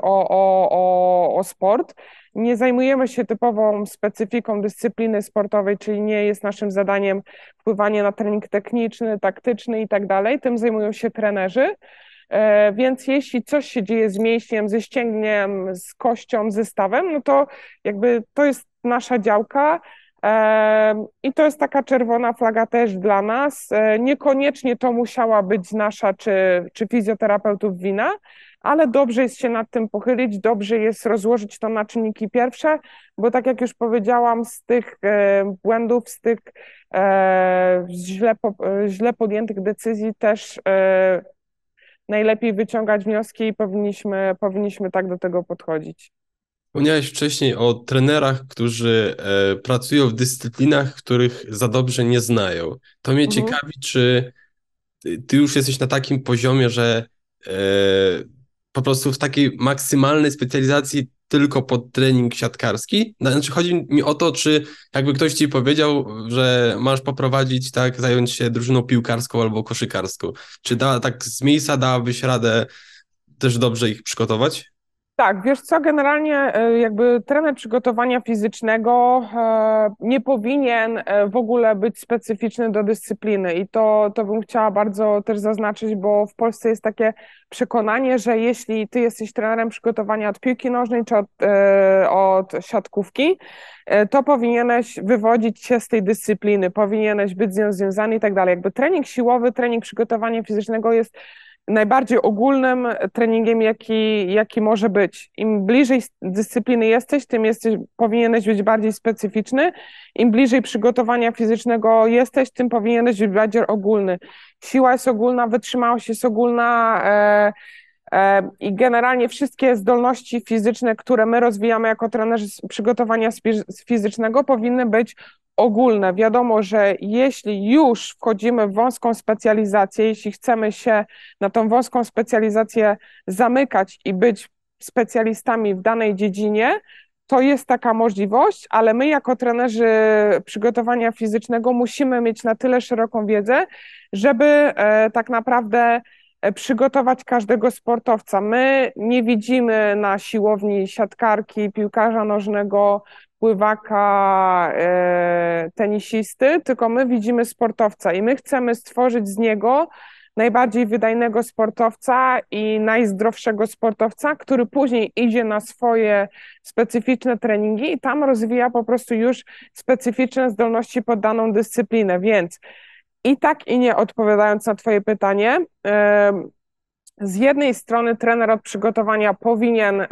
o sport. Nie zajmujemy się typową specyfiką dyscypliny sportowej, czyli nie jest naszym zadaniem wpływanie na trening techniczny, taktyczny i tak dalej. Tym zajmują się trenerzy. Więc jeśli coś się dzieje z mięśniem, ze ścięgniem, z kością, ze stawem, no to jakby to jest nasza działka. I to jest taka czerwona flaga też dla nas. Niekoniecznie to musiała być nasza czy fizjoterapeutów wina, ale dobrze jest się nad tym pochylić, dobrze jest rozłożyć to na czynniki pierwsze, bo tak jak już powiedziałam, z tych błędów, z tych źle podjętych decyzji też najlepiej wyciągać wnioski i powinniśmy tak do tego podchodzić. Wspomniałeś wcześniej o trenerach, którzy pracują w dyscyplinach, których za dobrze nie znają. To mnie Mhm. ciekawi, czy ty już jesteś na takim poziomie, że e, po prostu w takiej maksymalnej specjalizacji tylko pod trening siatkarski? Znaczy chodzi mi o to, czy jakby ktoś ci powiedział, że masz poprowadzić, tak, zająć się drużyną piłkarską albo koszykarską. Czy tak z miejsca dałabyś radę też dobrze ich przygotować? Tak, wiesz co, generalnie jakby trener przygotowania fizycznego nie powinien w ogóle być specyficzny do dyscypliny i to bym chciała bardzo też zaznaczyć, bo w Polsce jest takie przekonanie, że jeśli ty jesteś trenerem przygotowania od piłki nożnej czy od siatkówki, to powinieneś wywodzić się z tej dyscypliny, powinieneś być z nią związany i tak dalej. Jakby trening siłowy, trening przygotowania fizycznego jest najbardziej ogólnym treningiem, jaki może być. Im bliżej dyscypliny jesteś, tym powinieneś być bardziej specyficzny. Im bliżej przygotowania fizycznego jesteś, tym powinieneś być bardziej ogólny. Siła jest ogólna, wytrzymałość jest ogólna i generalnie wszystkie zdolności fizyczne, które my rozwijamy jako trenerzy przygotowania fizycznego, powinny być ogólne. Wiadomo, że jeśli już wchodzimy w wąską specjalizację, jeśli chcemy się na tą wąską specjalizację zamykać i być specjalistami w danej dziedzinie, to jest taka możliwość, ale my jako trenerzy przygotowania fizycznego musimy mieć na tyle szeroką wiedzę, żeby tak naprawdę przygotować każdego sportowca. My nie widzimy na siłowni siatkarki, piłkarza nożnego, pływaka, tenisisty, tylko my widzimy sportowca i my chcemy stworzyć z niego najbardziej wydajnego sportowca i najzdrowszego sportowca, który później idzie na swoje specyficzne treningi i tam rozwija po prostu już specyficzne zdolności pod daną dyscyplinę, więc i tak i nie odpowiadając na twoje pytanie, z jednej strony trener od przygotowania powinien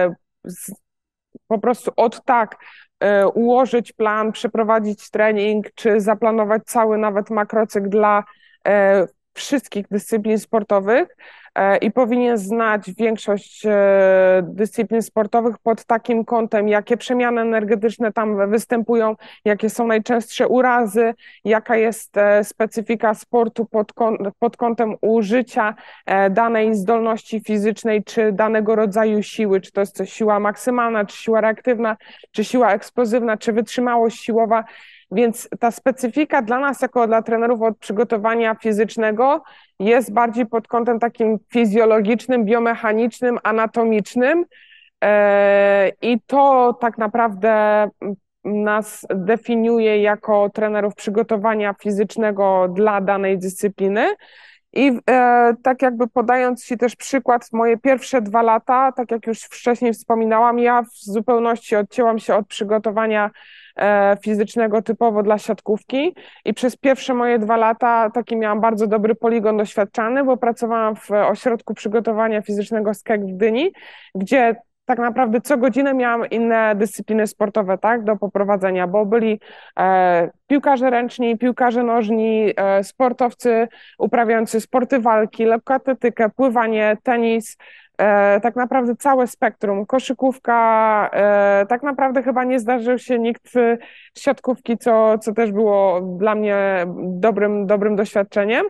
po prostu od tak ułożyć plan, przeprowadzić trening, czy zaplanować cały nawet makrocykl dla wszystkich dyscyplin sportowych i powinien znać większość dyscyplin sportowych pod takim kątem, jakie przemiany energetyczne tam występują, jakie są najczęstsze urazy, jaka jest specyfika sportu pod kątem użycia danej zdolności fizycznej, czy danego rodzaju siły, czy to jest siła maksymalna, czy siła reaktywna, czy siła eksplozywna, czy wytrzymałość siłowa. Więc ta specyfika dla nas, jako dla trenerów od przygotowania fizycznego, jest bardziej pod kątem takim fizjologicznym, biomechanicznym, anatomicznym. I to tak naprawdę nas definiuje jako trenerów przygotowania fizycznego dla danej dyscypliny. I tak jakby podając Ci też przykład, moje pierwsze 2 lata, tak jak już wcześniej wspominałam, ja w zupełności odcięłam się od przygotowania fizycznego typowo dla siatkówki i przez pierwsze moje 2 lata taki miałam bardzo dobry poligon doświadczalny, bo pracowałam w ośrodku przygotowania fizycznego SKEK w Gdyni, gdzie tak naprawdę co godzinę miałam inne dyscypliny sportowe, tak, do poprowadzenia, bo byli piłkarze ręczni, piłkarze nożni, sportowcy uprawiający sporty walki, lekkoatletykę, pływanie, tenis, tak naprawdę całe spektrum, koszykówka, tak naprawdę chyba nie zdarzył się nikt z siatkówki, co też było dla mnie dobrym doświadczeniem.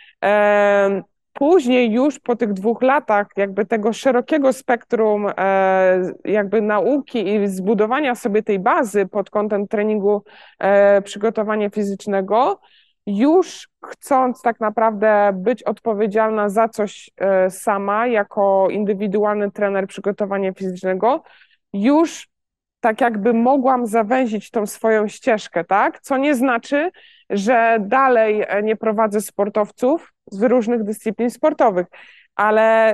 Później już po tych 2 latach jakby tego szerokiego spektrum jakby nauki i zbudowania sobie tej bazy pod kątem treningu przygotowania fizycznego, już chcąc tak naprawdę być odpowiedzialna za coś sama, jako indywidualny trener przygotowania fizycznego, już tak jakby mogłam zawęzić tą swoją ścieżkę, tak? Co nie znaczy, że dalej nie prowadzę sportowców z różnych dyscyplin sportowych, ale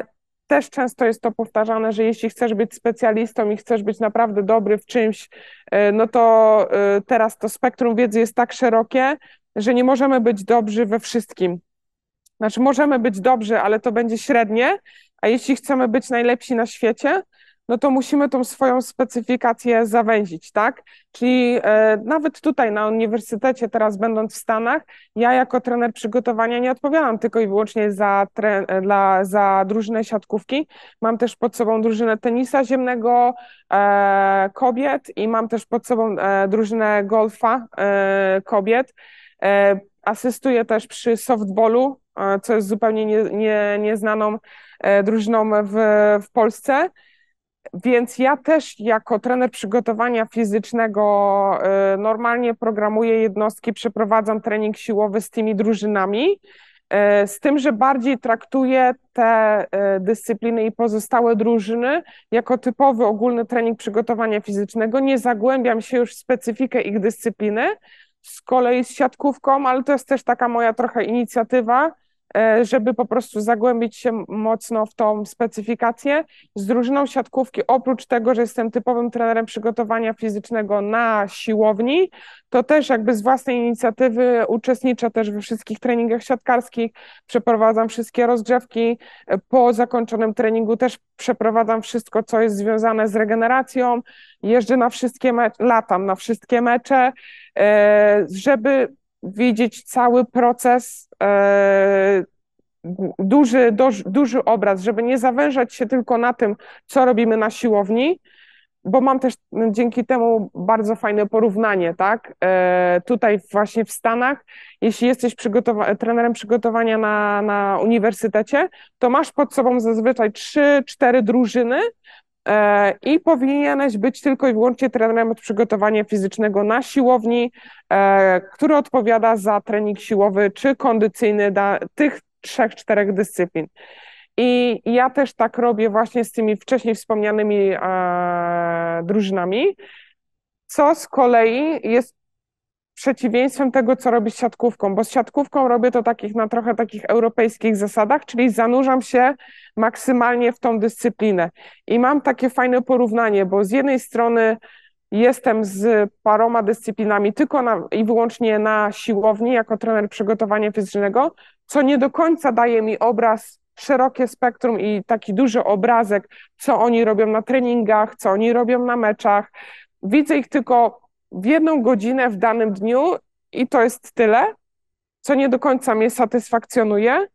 też często jest to powtarzane, że jeśli chcesz być specjalistą i chcesz być naprawdę dobry w czymś, no to teraz to spektrum wiedzy jest tak szerokie, że nie możemy być dobrzy we wszystkim. Znaczy, możemy być dobrzy, ale to będzie średnie, a jeśli chcemy być najlepsi na świecie, no to musimy tą swoją specyfikację zawęzić, tak? Czyli nawet tutaj na uniwersytecie, teraz będąc w Stanach, ja jako trener przygotowania nie odpowiadam tylko i wyłącznie za drużynę siatkówki. Mam też pod sobą drużynę tenisa ziemnego kobiet i mam też pod sobą drużynę golfa kobiet. Asystuję też przy softballu, co jest zupełnie nieznaną drużyną w Polsce. Więc ja też jako trener przygotowania fizycznego normalnie programuję jednostki, przeprowadzam trening siłowy z tymi drużynami, z tym, że bardziej traktuję te dyscypliny i pozostałe drużyny jako typowy ogólny trening przygotowania fizycznego. Nie zagłębiam się już w specyfikę ich dyscypliny, z kolei z siatkówką, ale to jest też taka moja trochę inicjatywa, żeby po prostu zagłębić się mocno w tą specyfikację. Z drużyną siatkówki, oprócz tego, że jestem typowym trenerem przygotowania fizycznego na siłowni, to też jakby z własnej inicjatywy uczestniczę też we wszystkich treningach siatkarskich, przeprowadzam wszystkie rozgrzewki, po zakończonym treningu też przeprowadzam wszystko, co jest związane z regeneracją, jeżdżę na wszystkie latam na wszystkie mecze, żeby widzieć cały proces, duży obraz, żeby nie zawężać się tylko na tym, co robimy na siłowni, bo mam też dzięki temu bardzo fajne porównanie, tak? Tutaj właśnie w Stanach, jeśli jesteś trenerem przygotowania na uniwersytecie, to masz pod sobą zazwyczaj 3-4 drużyny, i powinieneś być tylko i wyłącznie trenerem od przygotowania fizycznego na siłowni, który odpowiada za trening siłowy czy kondycyjny dla tych 3-4 dyscyplin. I ja też tak robię właśnie z tymi wcześniej wspomnianymi drużynami, co z kolei jest przeciwieństwem tego, co robię z siatkówką, bo z siatkówką robię to na trochę takich europejskich zasadach, czyli zanurzam się maksymalnie w tą dyscyplinę. I mam takie fajne porównanie, bo z jednej strony jestem z paroma dyscyplinami tylko i wyłącznie na siłowni jako trener przygotowania fizycznego, co nie do końca daje mi obraz, szerokie spektrum i taki duży obrazek, co oni robią na treningach, co oni robią na meczach. Widzę ich tylko w 1 godzinę w danym dniu i to jest tyle, co nie do końca mnie satysfakcjonuje,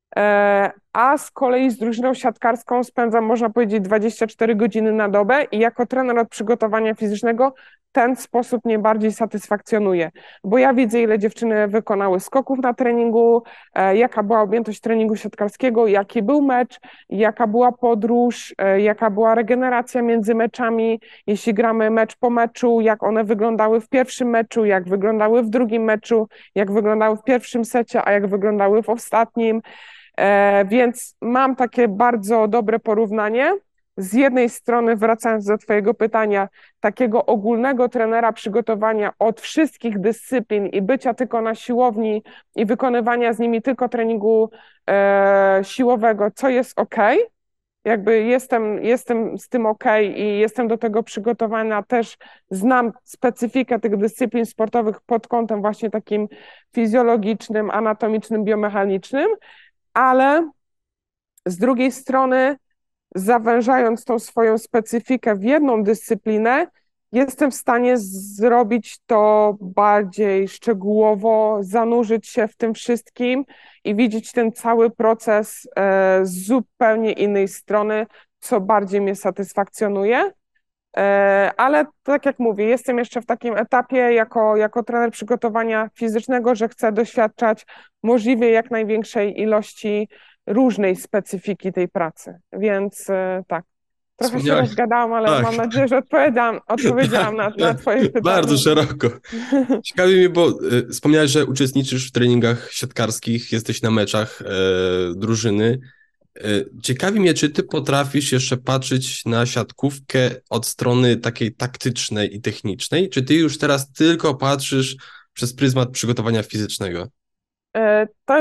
a z kolei z drużyną siatkarską spędzam, można powiedzieć, 24 godziny na dobę i jako trener od przygotowania fizycznego ten sposób mnie bardziej satysfakcjonuje, bo ja widzę, ile dziewczyny wykonały skoków na treningu, jaka była objętość treningu siatkarskiego, jaki był mecz, jaka była podróż, jaka była regeneracja między meczami, jeśli gramy mecz po meczu, jak one wyglądały w pierwszym meczu, jak wyglądały w drugim meczu, jak wyglądały w pierwszym secie, a jak wyglądały w ostatnim. Więc mam takie bardzo dobre porównanie. Z jednej strony, wracając do Twojego pytania, takiego ogólnego trenera przygotowania od wszystkich dyscyplin i bycia tylko na siłowni i wykonywania z nimi tylko treningu siłowego, co jest ok. Jakby jestem z tym ok i jestem do tego przygotowana, też znam specyfikę tych dyscyplin sportowych pod kątem właśnie takim fizjologicznym, anatomicznym, biomechanicznym, ale z drugiej strony, zawężając tą swoją specyfikę w jedną dyscyplinę, jestem w stanie zrobić to bardziej szczegółowo, zanurzyć się w tym wszystkim i widzieć ten cały proces z zupełnie innej strony, co bardziej mnie satysfakcjonuje. Ale tak jak mówię, jestem jeszcze w takim etapie jako trener przygotowania fizycznego, że chcę doświadczać możliwie jak największej ilości różnej specyfiki tej pracy. Więc tak, trochę się rozgadałam, ale tak. mam nadzieję, że odpowiedziałam na Twoje pytanie. Bardzo szeroko. Ciekawi mnie, bo wspomniałeś, że uczestniczysz w treningach siatkarskich, jesteś na meczach drużyny. Ciekawi mnie, czy ty potrafisz jeszcze patrzeć na siatkówkę od strony takiej taktycznej i technicznej, czy ty już teraz tylko patrzysz przez pryzmat przygotowania fizycznego? To jest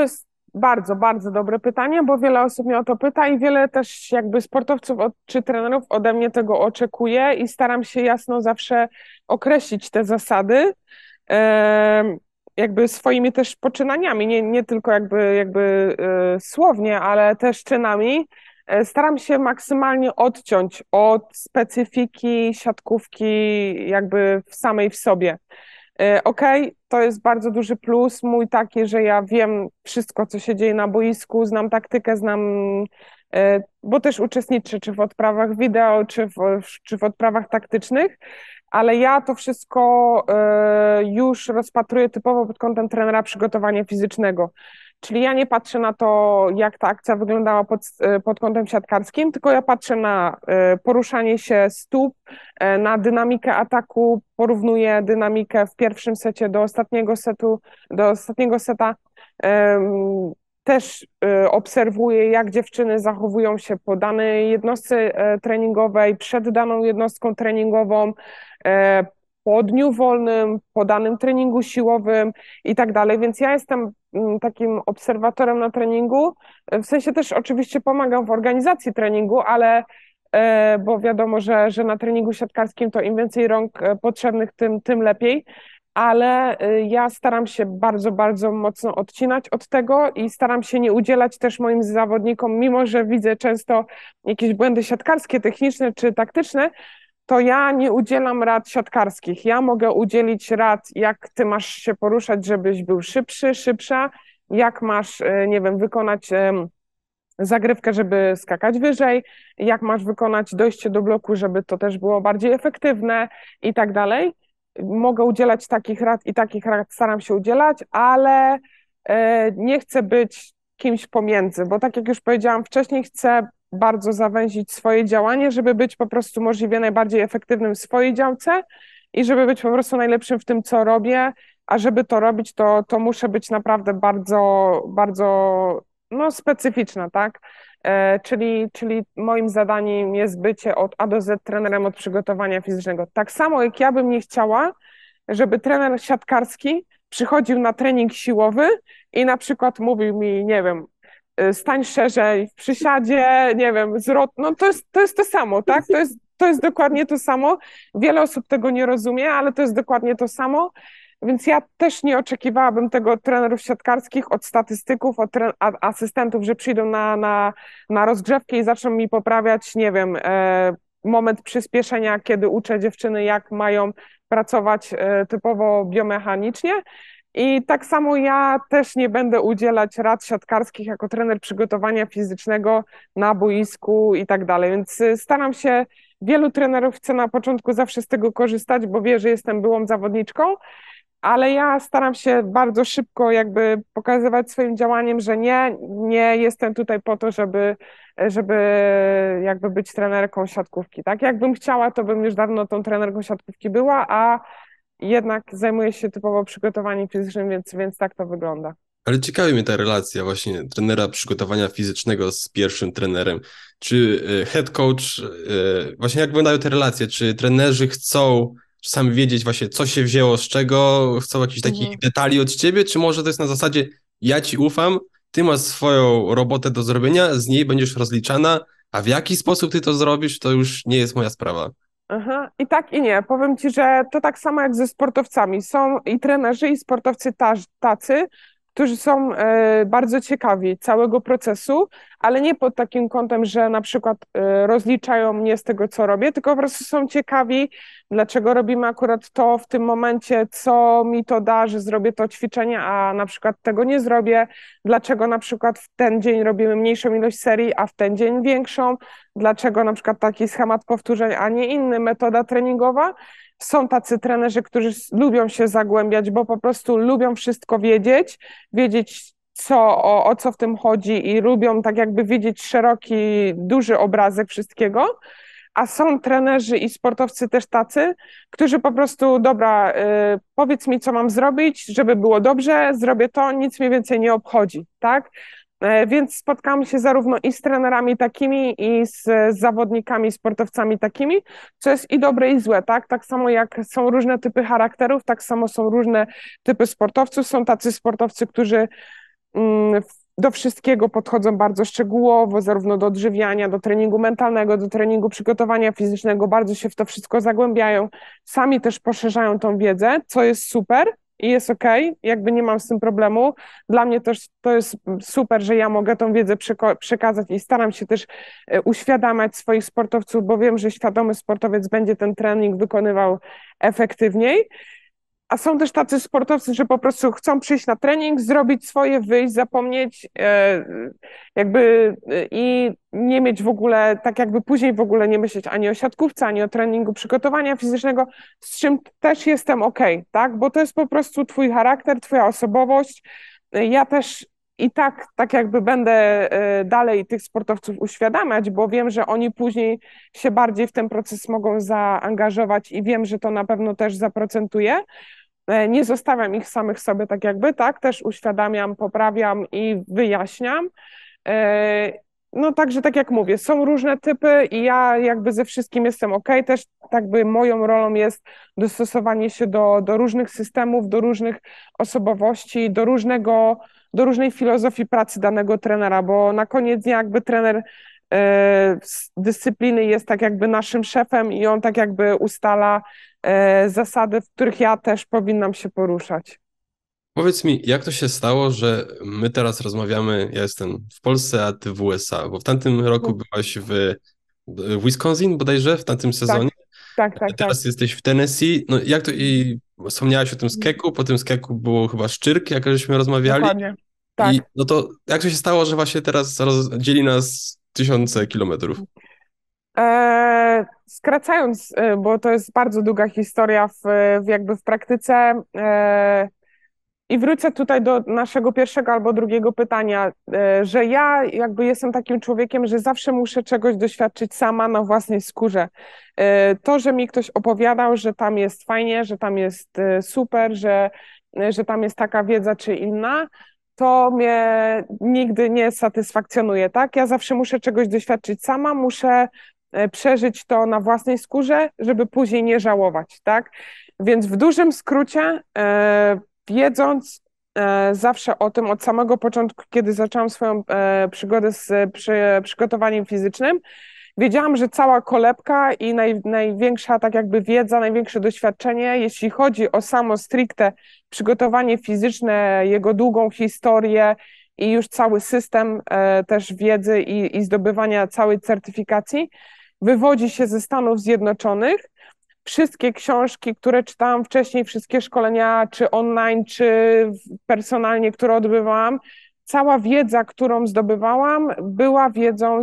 Bardzo, bardzo dobre pytanie, bo wiele osób mnie o to pyta i wiele też jakby sportowców czy trenerów ode mnie tego oczekuje i staram się jasno zawsze określić te zasady, jakby swoimi też poczynaniami, nie tylko jakby słownie, ale też czynami. Staram się maksymalnie odciąć od specyfiki siatkówki jakby samej w sobie. Okej, to jest bardzo duży plus mój taki, że ja wiem wszystko, co się dzieje na boisku, znam taktykę, bo też uczestniczę czy w odprawach wideo, czy w odprawach taktycznych, ale ja to wszystko już rozpatruję typowo pod kątem trenera przygotowania fizycznego. Czyli ja nie patrzę na to, jak ta akcja wyglądała pod kątem siatkarskim, tylko ja patrzę na poruszanie się stóp, na dynamikę ataku, porównuję dynamikę w pierwszym secie do ostatniego seta. Też obserwuję, jak dziewczyny zachowują się po danej jednostce treningowej, przed daną jednostką treningową, po dniu wolnym, po danym treningu siłowym i tak dalej. Więc ja jestem takim obserwatorem na treningu. W sensie też oczywiście pomagam w organizacji treningu, ale bo wiadomo, że na treningu siatkarskim to im więcej rąk potrzebnych, tym lepiej. Ale ja staram się bardzo, bardzo mocno odcinać od tego i staram się nie udzielać też moim zawodnikom, mimo że widzę często jakieś błędy siatkarskie, techniczne czy taktyczne, to ja nie udzielam rad siatkarskich. Ja mogę udzielić rad, jak ty masz się poruszać, żebyś był szybszy, szybsza, jak masz, nie wiem, wykonać zagrywkę, żeby skakać wyżej, jak masz wykonać dojście do bloku, żeby to też było bardziej efektywne i tak dalej. Mogę udzielać takich rad staram się udzielać, ale nie chcę być kimś pomiędzy, bo tak jak już powiedziałam wcześniej, chcę bardzo zawęzić swoje działanie, żeby być po prostu możliwie najbardziej efektywnym w swojej działce i żeby być po prostu najlepszym w tym, co robię, a żeby to robić, to muszę być naprawdę bardzo, bardzo no, specyficzna, tak? Czyli moim zadaniem jest bycie od A do Z trenerem od przygotowania fizycznego. Tak samo jak ja bym nie chciała, żeby trener siatkarski przychodził na trening siłowy i na przykład mówił mi, nie wiem, stań szerzej w przysiadzie, nie wiem, zwrot, no to jest to samo, tak? To jest dokładnie to samo. Wiele osób tego nie rozumie, ale to jest dokładnie to samo. Więc ja też nie oczekiwałabym tego od trenerów siatkarskich, od statystyków, od asystentów, że przyjdą na rozgrzewkę i zaczną mi poprawiać, nie wiem, moment przyspieszenia, kiedy uczę dziewczyny, jak mają pracować typowo biomechanicznie. I tak samo ja też nie będę udzielać rad siatkarskich jako trener przygotowania fizycznego na boisku i tak dalej. Więc staram się, wielu trenerów chce na początku zawsze z tego korzystać, bo wie, że jestem byłą zawodniczką, ale ja staram się bardzo szybko jakby pokazywać swoim działaniem, że nie jestem tutaj po to, żeby jakby być trenerką siatkówki. Tak, jakbym chciała, to bym już dawno tą trenerką siatkówki była, a jednak zajmuję się typowo przygotowaniem fizycznym, więc tak to wygląda. Ale ciekawi mnie ta relacja właśnie trenera przygotowania fizycznego z pierwszym trenerem. Czy head coach, właśnie jak wyglądają te relacje? Czy trenerzy chcą czasami wiedzieć właśnie, co się wzięło z czego, chcą jakichś takich detali od ciebie, czy może to jest na zasadzie, ja ci ufam, ty masz swoją robotę do zrobienia, z niej będziesz rozliczana, a w jaki sposób ty to zrobisz, to już nie jest moja sprawa. Aha, i tak i nie. Powiem ci, że to tak samo jak ze sportowcami. Są i trenerzy, i sportowcy tacy, którzy są bardzo ciekawi całego procesu, ale nie pod takim kątem, że na przykład rozliczają mnie z tego, co robię, tylko po prostu są ciekawi, dlaczego robimy akurat to w tym momencie, co mi to da, że zrobię to ćwiczenie, a na przykład tego nie zrobię, dlaczego na przykład w ten dzień robimy mniejszą ilość serii, a w ten dzień większą, dlaczego na przykład taki schemat powtórzeń, a nie inny, metoda treningowa. Są tacy trenerzy, którzy lubią się zagłębiać, bo po prostu lubią wszystko wiedzieć o co w tym chodzi i lubią tak jakby widzieć szeroki, duży obrazek wszystkiego, a są trenerzy i sportowcy też tacy, którzy po prostu, dobra, powiedz mi, co mam zrobić, żeby było dobrze, zrobię to, nic mnie więcej nie obchodzi, tak? Więc spotkałam się zarówno i z trenerami takimi, i z zawodnikami, sportowcami takimi, co jest i dobre, i złe, tak? Tak samo jak są różne typy charakterów, tak samo są różne typy sportowców. Są tacy sportowcy, którzy do wszystkiego podchodzą bardzo szczegółowo, zarówno do odżywiania, do treningu mentalnego, do treningu przygotowania fizycznego, bardzo się w to wszystko zagłębiają. Sami też poszerzają tą wiedzę, co jest super i jest okej, jakby nie mam z tym problemu. Dla mnie też to jest super, że ja mogę tą wiedzę przekazać i staram się też uświadamiać swoich sportowców, bo wiem, że świadomy sportowiec będzie ten trening wykonywał efektywniej. A są też tacy sportowcy, że po prostu chcą przyjść na trening, zrobić swoje, wyjść, zapomnieć i nie mieć w ogóle, tak jakby później w ogóle nie myśleć ani o siatkówce, ani o treningu przygotowania fizycznego, z czym też jestem okej, tak? Bo to jest po prostu twój charakter, twoja osobowość. Ja też i tak jakby będę dalej tych sportowców uświadamiać, bo wiem, że oni później się bardziej w ten proces mogą zaangażować i wiem, że to na pewno też zaprocentuje. Nie zostawiam ich samych sobie tak jakby, tak? Też uświadamiam, poprawiam i wyjaśniam. No także tak jak mówię, są różne typy i ja jakby ze wszystkim jestem okej. Też jakby moją rolą jest dostosowanie się do różnych systemów, do różnych osobowości, do różnej filozofii pracy danego trenera, bo na koniec dnia jakby trener z dyscypliny jest tak jakby naszym szefem i on tak jakby ustala zasady, w których ja też powinnam się poruszać. Powiedz mi, jak to się stało, że my teraz rozmawiamy, ja jestem w Polsce, a ty w USA, bo w tamtym roku byłaś w Wisconsin bodajże, w tamtym Tak, sezonie, tak. teraz jesteś w Tennessee, no jak to, i wspomniałaś o tym skeku, po tym skeku było chyba Szczyrk, jak żeśmy rozmawiali, Dokładnie, i tak. no to jak to się stało, że właśnie teraz dzieli nas tysiące kilometrów? Skracając, bo to jest bardzo długa historia jakby w praktyce, i wrócę tutaj do naszego pierwszego albo drugiego pytania, że ja jakby jestem takim człowiekiem, że zawsze muszę czegoś doświadczyć sama na własnej skórze. To, że mi ktoś opowiadał, że tam jest fajnie, że tam jest super, że tam jest taka wiedza czy inna, to mnie nigdy nie satysfakcjonuje, tak? Ja zawsze muszę czegoś doświadczyć sama, muszę przeżyć to na własnej skórze, żeby później nie żałować, tak? Więc w dużym skrócie, wiedząc zawsze o tym od samego początku, kiedy zaczęłam swoją przygodę z przygotowaniem fizycznym, wiedziałam, że cała kolebka i największa tak jakby wiedza, największe doświadczenie, jeśli chodzi o samo stricte przygotowanie fizyczne, jego długą historię i już cały system też wiedzy i zdobywania całej certyfikacji, wywodzi się ze Stanów Zjednoczonych. Wszystkie książki, które czytałam wcześniej, wszystkie szkolenia, czy online, czy personalnie, które odbywałam, cała wiedza, którą zdobywałam, była wiedzą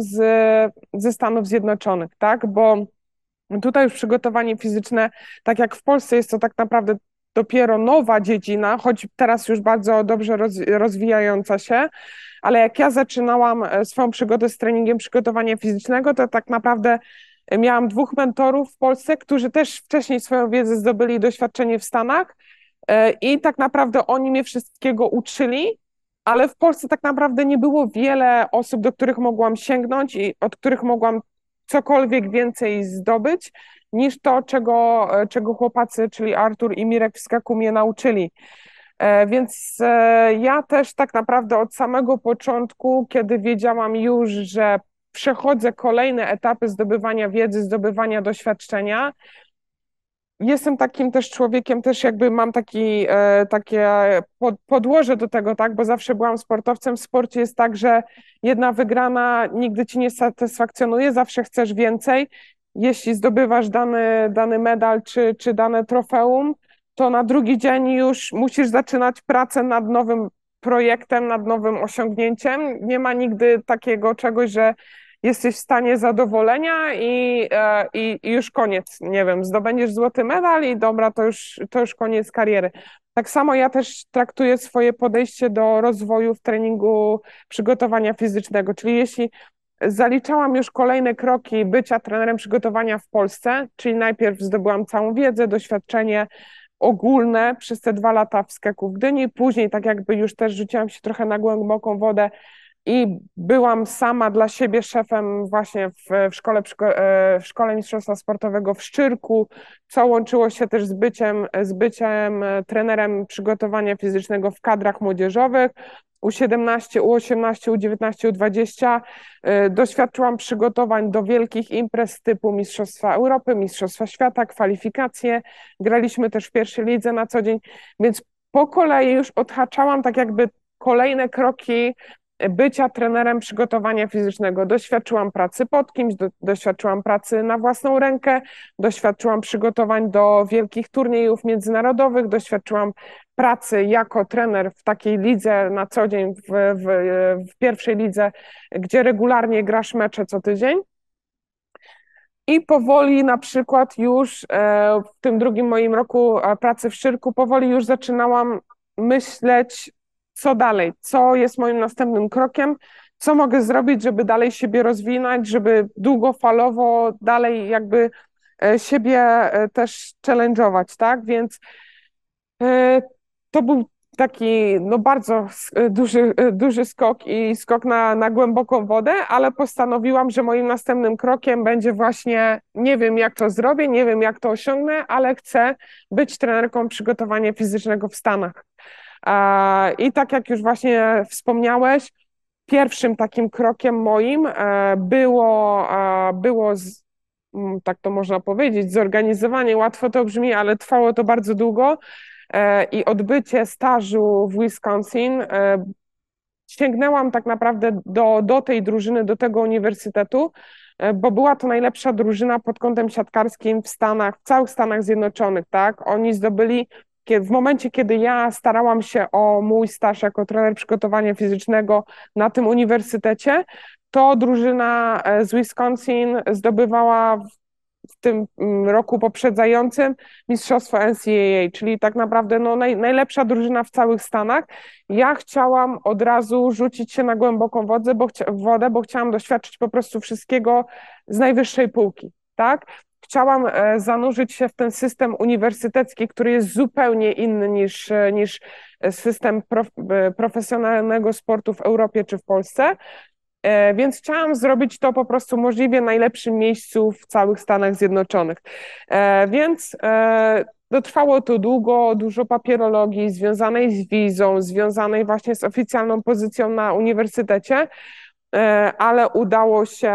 ze Stanów Zjednoczonych, tak? Bo tutaj już przygotowanie fizyczne, tak jak w Polsce jest to tak naprawdę dopiero nowa dziedzina, choć teraz już bardzo dobrze rozwijająca się, ale jak ja zaczynałam swoją przygodę z treningiem przygotowania fizycznego, to tak naprawdę miałam dwóch mentorów w Polsce, którzy też wcześniej swoją wiedzę zdobyli i doświadczenie w Stanach i tak naprawdę oni mnie wszystkiego uczyli, ale w Polsce tak naprawdę nie było wiele osób, do których mogłam sięgnąć i od których mogłam cokolwiek więcej zdobyć niż to, czego chłopacy, czyli Artur i Mirek w Skaku mnie nauczyli. Więc ja też tak naprawdę od samego początku, kiedy wiedziałam już, że przechodzę kolejne etapy zdobywania wiedzy, zdobywania doświadczenia, jestem takim też człowiekiem, też jakby mam takie podłoże do tego, tak, bo zawsze byłam sportowcem. W sporcie jest tak, że jedna wygrana nigdy ci nie satysfakcjonuje, zawsze chcesz więcej. Jeśli zdobywasz dany medal czy dane trofeum, to na drugi dzień już musisz zaczynać pracę nad nowym projektem, nad nowym osiągnięciem. Nie ma nigdy takiego czegoś, że jesteś w stanie zadowolenia i już koniec, nie wiem, zdobędziesz złoty medal i dobra, to już koniec kariery. Tak samo ja też traktuję swoje podejście do rozwoju w treningu przygotowania fizycznego, czyli jeśli zaliczałam już kolejne kroki bycia trenerem przygotowania w Polsce, czyli najpierw zdobyłam całą wiedzę, doświadczenie ogólne przez te 2 lata w Skaku w Gdyni, później tak jakby już też rzuciłam się trochę na głęboką wodę i byłam sama dla siebie szefem właśnie w szkole mistrzostwa sportowego w Szczyrku, co łączyło się też z byciem trenerem przygotowania fizycznego w kadrach młodzieżowych. U17, U18, U19, U20. Doświadczyłam przygotowań do wielkich imprez typu Mistrzostwa Europy, Mistrzostwa Świata, kwalifikacje. Graliśmy też w pierwszej lidze na co dzień, więc po kolei już odhaczałam tak jakby kolejne kroki bycia trenerem przygotowania fizycznego. Doświadczyłam pracy pod kimś, doświadczyłam pracy na własną rękę, doświadczyłam przygotowań do wielkich turniejów międzynarodowych, doświadczyłam pracy jako trener w takiej lidze na co dzień, w pierwszej lidze, gdzie regularnie grasz mecze co tydzień. I powoli na przykład już w tym drugim moim roku pracy w Szczyrku, powoli już zaczynałam myśleć, co dalej, co jest moim następnym krokiem, co mogę zrobić, żeby dalej siebie rozwinąć, żeby długofalowo dalej jakby siebie też challenge'ować, tak? Więc to był taki no bardzo duży skok i skok na głęboką wodę, ale postanowiłam, że moim następnym krokiem będzie właśnie, nie wiem jak to zrobię, nie wiem jak to osiągnę, ale chcę być trenerką przygotowania fizycznego w Stanach. I tak jak już właśnie wspomniałeś, pierwszym takim krokiem moim było tak to można powiedzieć, zorganizowanie, łatwo to brzmi, ale trwało to bardzo długo, i odbycie stażu w Wisconsin. Sięgnęłam tak naprawdę do tej drużyny, do tego uniwersytetu, bo była to najlepsza drużyna pod kątem siatkarskim w Stanach, w całych Stanach Zjednoczonych, tak? Oni zdobyli, w momencie, kiedy ja starałam się o mój staż jako trener przygotowania fizycznego na tym uniwersytecie, to drużyna z Wisconsin zdobywała w tym roku poprzedzającym mistrzostwo NCAA, czyli tak naprawdę no, najlepsza drużyna w całych Stanach. Ja chciałam od razu rzucić się na głęboką wodę, bo chciałam doświadczyć po prostu wszystkiego z najwyższej półki, tak? Chciałam zanurzyć się w ten system uniwersytecki, który jest zupełnie inny niż system profesjonalnego sportu w Europie czy w Polsce. Więc chciałam zrobić to po prostu możliwie najlepszym miejscu w całych Stanach Zjednoczonych. Więc trwało to długo, dużo papierologii związanej z wizą, związanej właśnie z oficjalną pozycją na uniwersytecie, ale udało się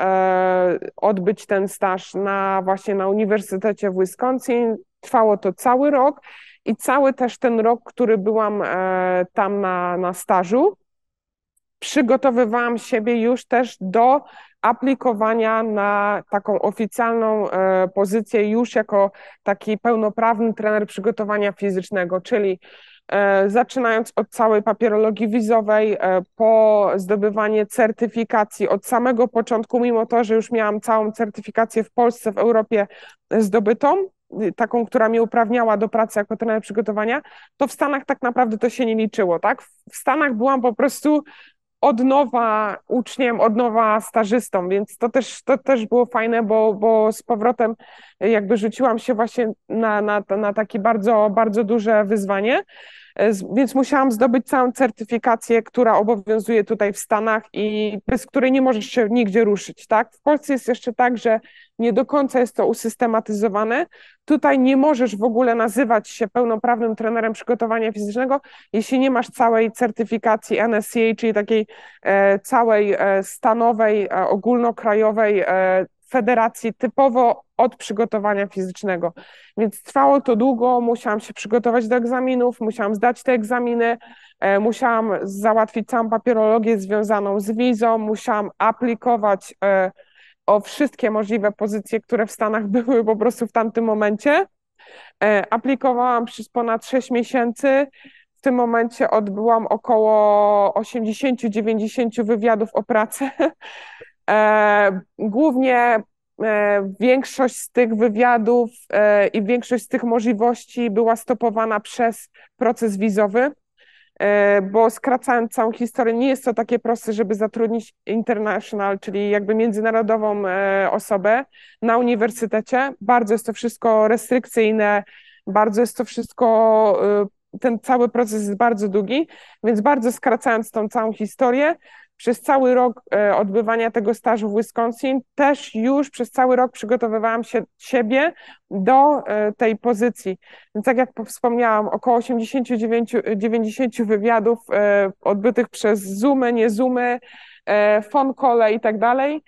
odbyć ten staż właśnie na Uniwersytecie w Wisconsin. Trwało to cały rok i cały też ten rok, który byłam tam na stażu, przygotowywałam siebie już też do aplikowania na taką oficjalną pozycję już jako taki pełnoprawny trener przygotowania fizycznego, czyli zaczynając od całej papierologii wizowej, po zdobywanie certyfikacji od samego początku, mimo to, że już miałam całą certyfikację w Polsce, w Europie zdobytą, taką, która mnie uprawniała do pracy jako trener przygotowania, to w Stanach tak naprawdę to się nie liczyło, tak? W Stanach byłam po prostu od nowa uczniem, od nowa stażystą, więc to też było fajne, bo z powrotem jakby rzuciłam się właśnie na takie bardzo, bardzo duże wyzwanie, więc musiałam zdobyć całą certyfikację, która obowiązuje tutaj w Stanach i bez której nie możesz się nigdzie ruszyć, tak? W Polsce jest jeszcze tak, że nie do końca jest to usystematyzowane. Tutaj nie możesz w ogóle nazywać się pełnoprawnym trenerem przygotowania fizycznego, jeśli nie masz całej certyfikacji NSCA, czyli takiej całej stanowej, ogólnokrajowej federacji typowo od przygotowania fizycznego. Więc trwało to długo, musiałam się przygotować do egzaminów, musiałam zdać te egzaminy, musiałam załatwić całą papierologię związaną z wizą, musiałam aplikować o wszystkie możliwe pozycje, które w Stanach były po prostu w tamtym momencie. Aplikowałam przez ponad 6 miesięcy. W tym momencie odbyłam około 80-90 wywiadów o pracę. Głównie większość z tych wywiadów i większość z tych możliwości była stopowana przez proces wizowy, bo skracając całą historię, nie jest to takie proste, żeby zatrudnić international, czyli jakby międzynarodową osobę na uniwersytecie. Bardzo jest to wszystko restrykcyjne, bardzo jest to wszystko, ten cały proces jest bardzo długi, więc bardzo skracając tą całą historię, przez cały rok odbywania tego stażu w Wisconsin też już przez cały rok przygotowywałam siebie do tej pozycji. Więc tak jak wspomniałam, około 89-90 wywiadów odbytych przez Zoomy, nie Zoomy, phone call i tak dalej.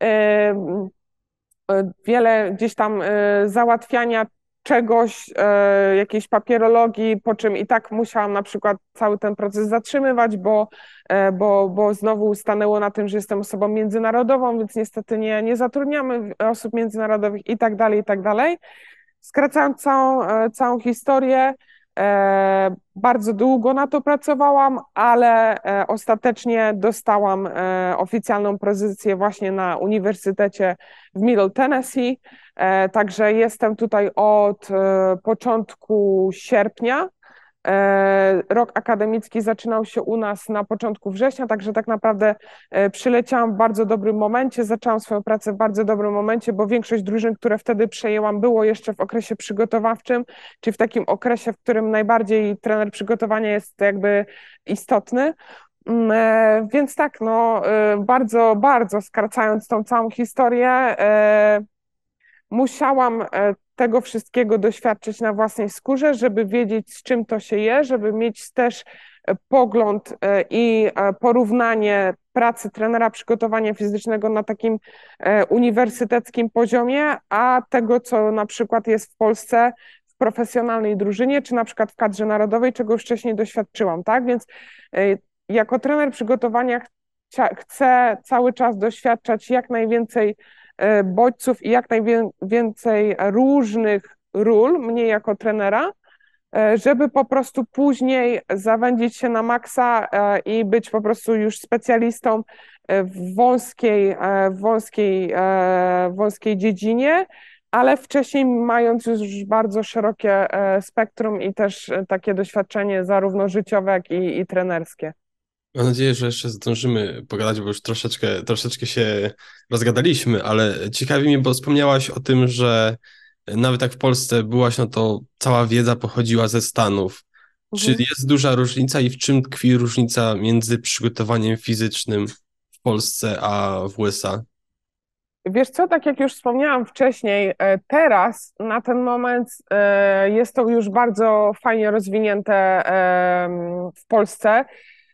Wiele gdzieś tam załatwiania czegoś, jakiejś papierologii, po czym i tak musiałam na przykład cały ten proces zatrzymywać, bo znowu stanęło na tym, że jestem osobą międzynarodową, więc niestety nie zatrudniamy osób międzynarodowych i tak dalej, i tak dalej. Skracając całą historię, bardzo długo na to pracowałam, ale ostatecznie dostałam oficjalną pozycję właśnie na Uniwersytecie w Middle Tennessee, także jestem tutaj od początku sierpnia. Rok akademicki zaczynał się u nas na początku września, także tak naprawdę przyleciałam w bardzo dobrym momencie, zaczęłam swoją pracę w bardzo dobrym momencie, bo większość drużyn, które wtedy przejęłam, było jeszcze w okresie przygotowawczym, czyli w takim okresie, w którym najbardziej trener przygotowania jest jakby istotny. Więc tak, no bardzo, bardzo skracając tą całą historię, musiałam tego wszystkiego doświadczyć na własnej skórze, żeby wiedzieć, z czym to się je, żeby mieć też pogląd i porównanie pracy trenera przygotowania fizycznego na takim uniwersyteckim poziomie, a tego, co na przykład jest w Polsce w profesjonalnej drużynie, czy na przykład w kadrze narodowej, czego już wcześniej doświadczyłam, tak? Więc jako trener przygotowania chcę cały czas doświadczać jak najwięcej bodźców i jak najwięcej różnych ról mnie jako trenera, żeby po prostu później zawędzić się na maksa i być po prostu już specjalistą w wąskiej dziedzinie, ale wcześniej mając już bardzo szerokie spektrum i też takie doświadczenie zarówno życiowe, jak i trenerskie. Mam nadzieję, że jeszcze zdążymy pogadać, bo już troszeczkę się rozgadaliśmy, ale ciekawi mnie, bo wspomniałaś o tym, że nawet jak w Polsce byłaś, no to cała wiedza pochodziła ze Stanów. Czy jest duża różnica i w czym tkwi różnica między przygotowaniem fizycznym w Polsce a w USA? Wiesz co, tak jak już wspomniałam wcześniej, teraz na ten moment jest to już bardzo fajnie rozwinięte w Polsce,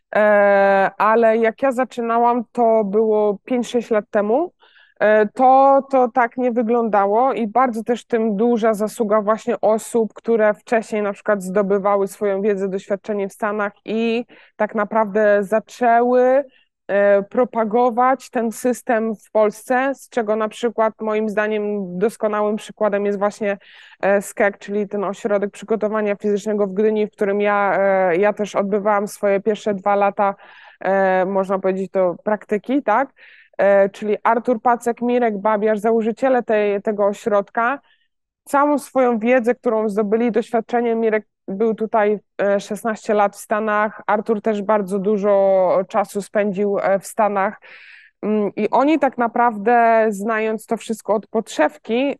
ale jak ja zaczynałam, to było 5-6 lat temu, to tak nie wyglądało i bardzo też w tym duża zasługa właśnie osób, które wcześniej na przykład zdobywały swoją wiedzę, doświadczenie w Stanach i tak naprawdę zaczęły propagować ten system w Polsce, z czego na przykład moim zdaniem doskonałym przykładem jest właśnie SKEK, czyli ten ośrodek przygotowania fizycznego w Gdyni, w którym ja też odbywałam swoje pierwsze 2 lata, można powiedzieć, to praktyki, tak? Czyli Artur Pacek, Mirek Babiarz, założyciele tego ośrodka, całą swoją wiedzę, którą zdobyli, doświadczenie, Mirek był tutaj 16 lat w Stanach, Artur też bardzo dużo czasu spędził w Stanach i oni tak naprawdę, znając to wszystko od podszewki,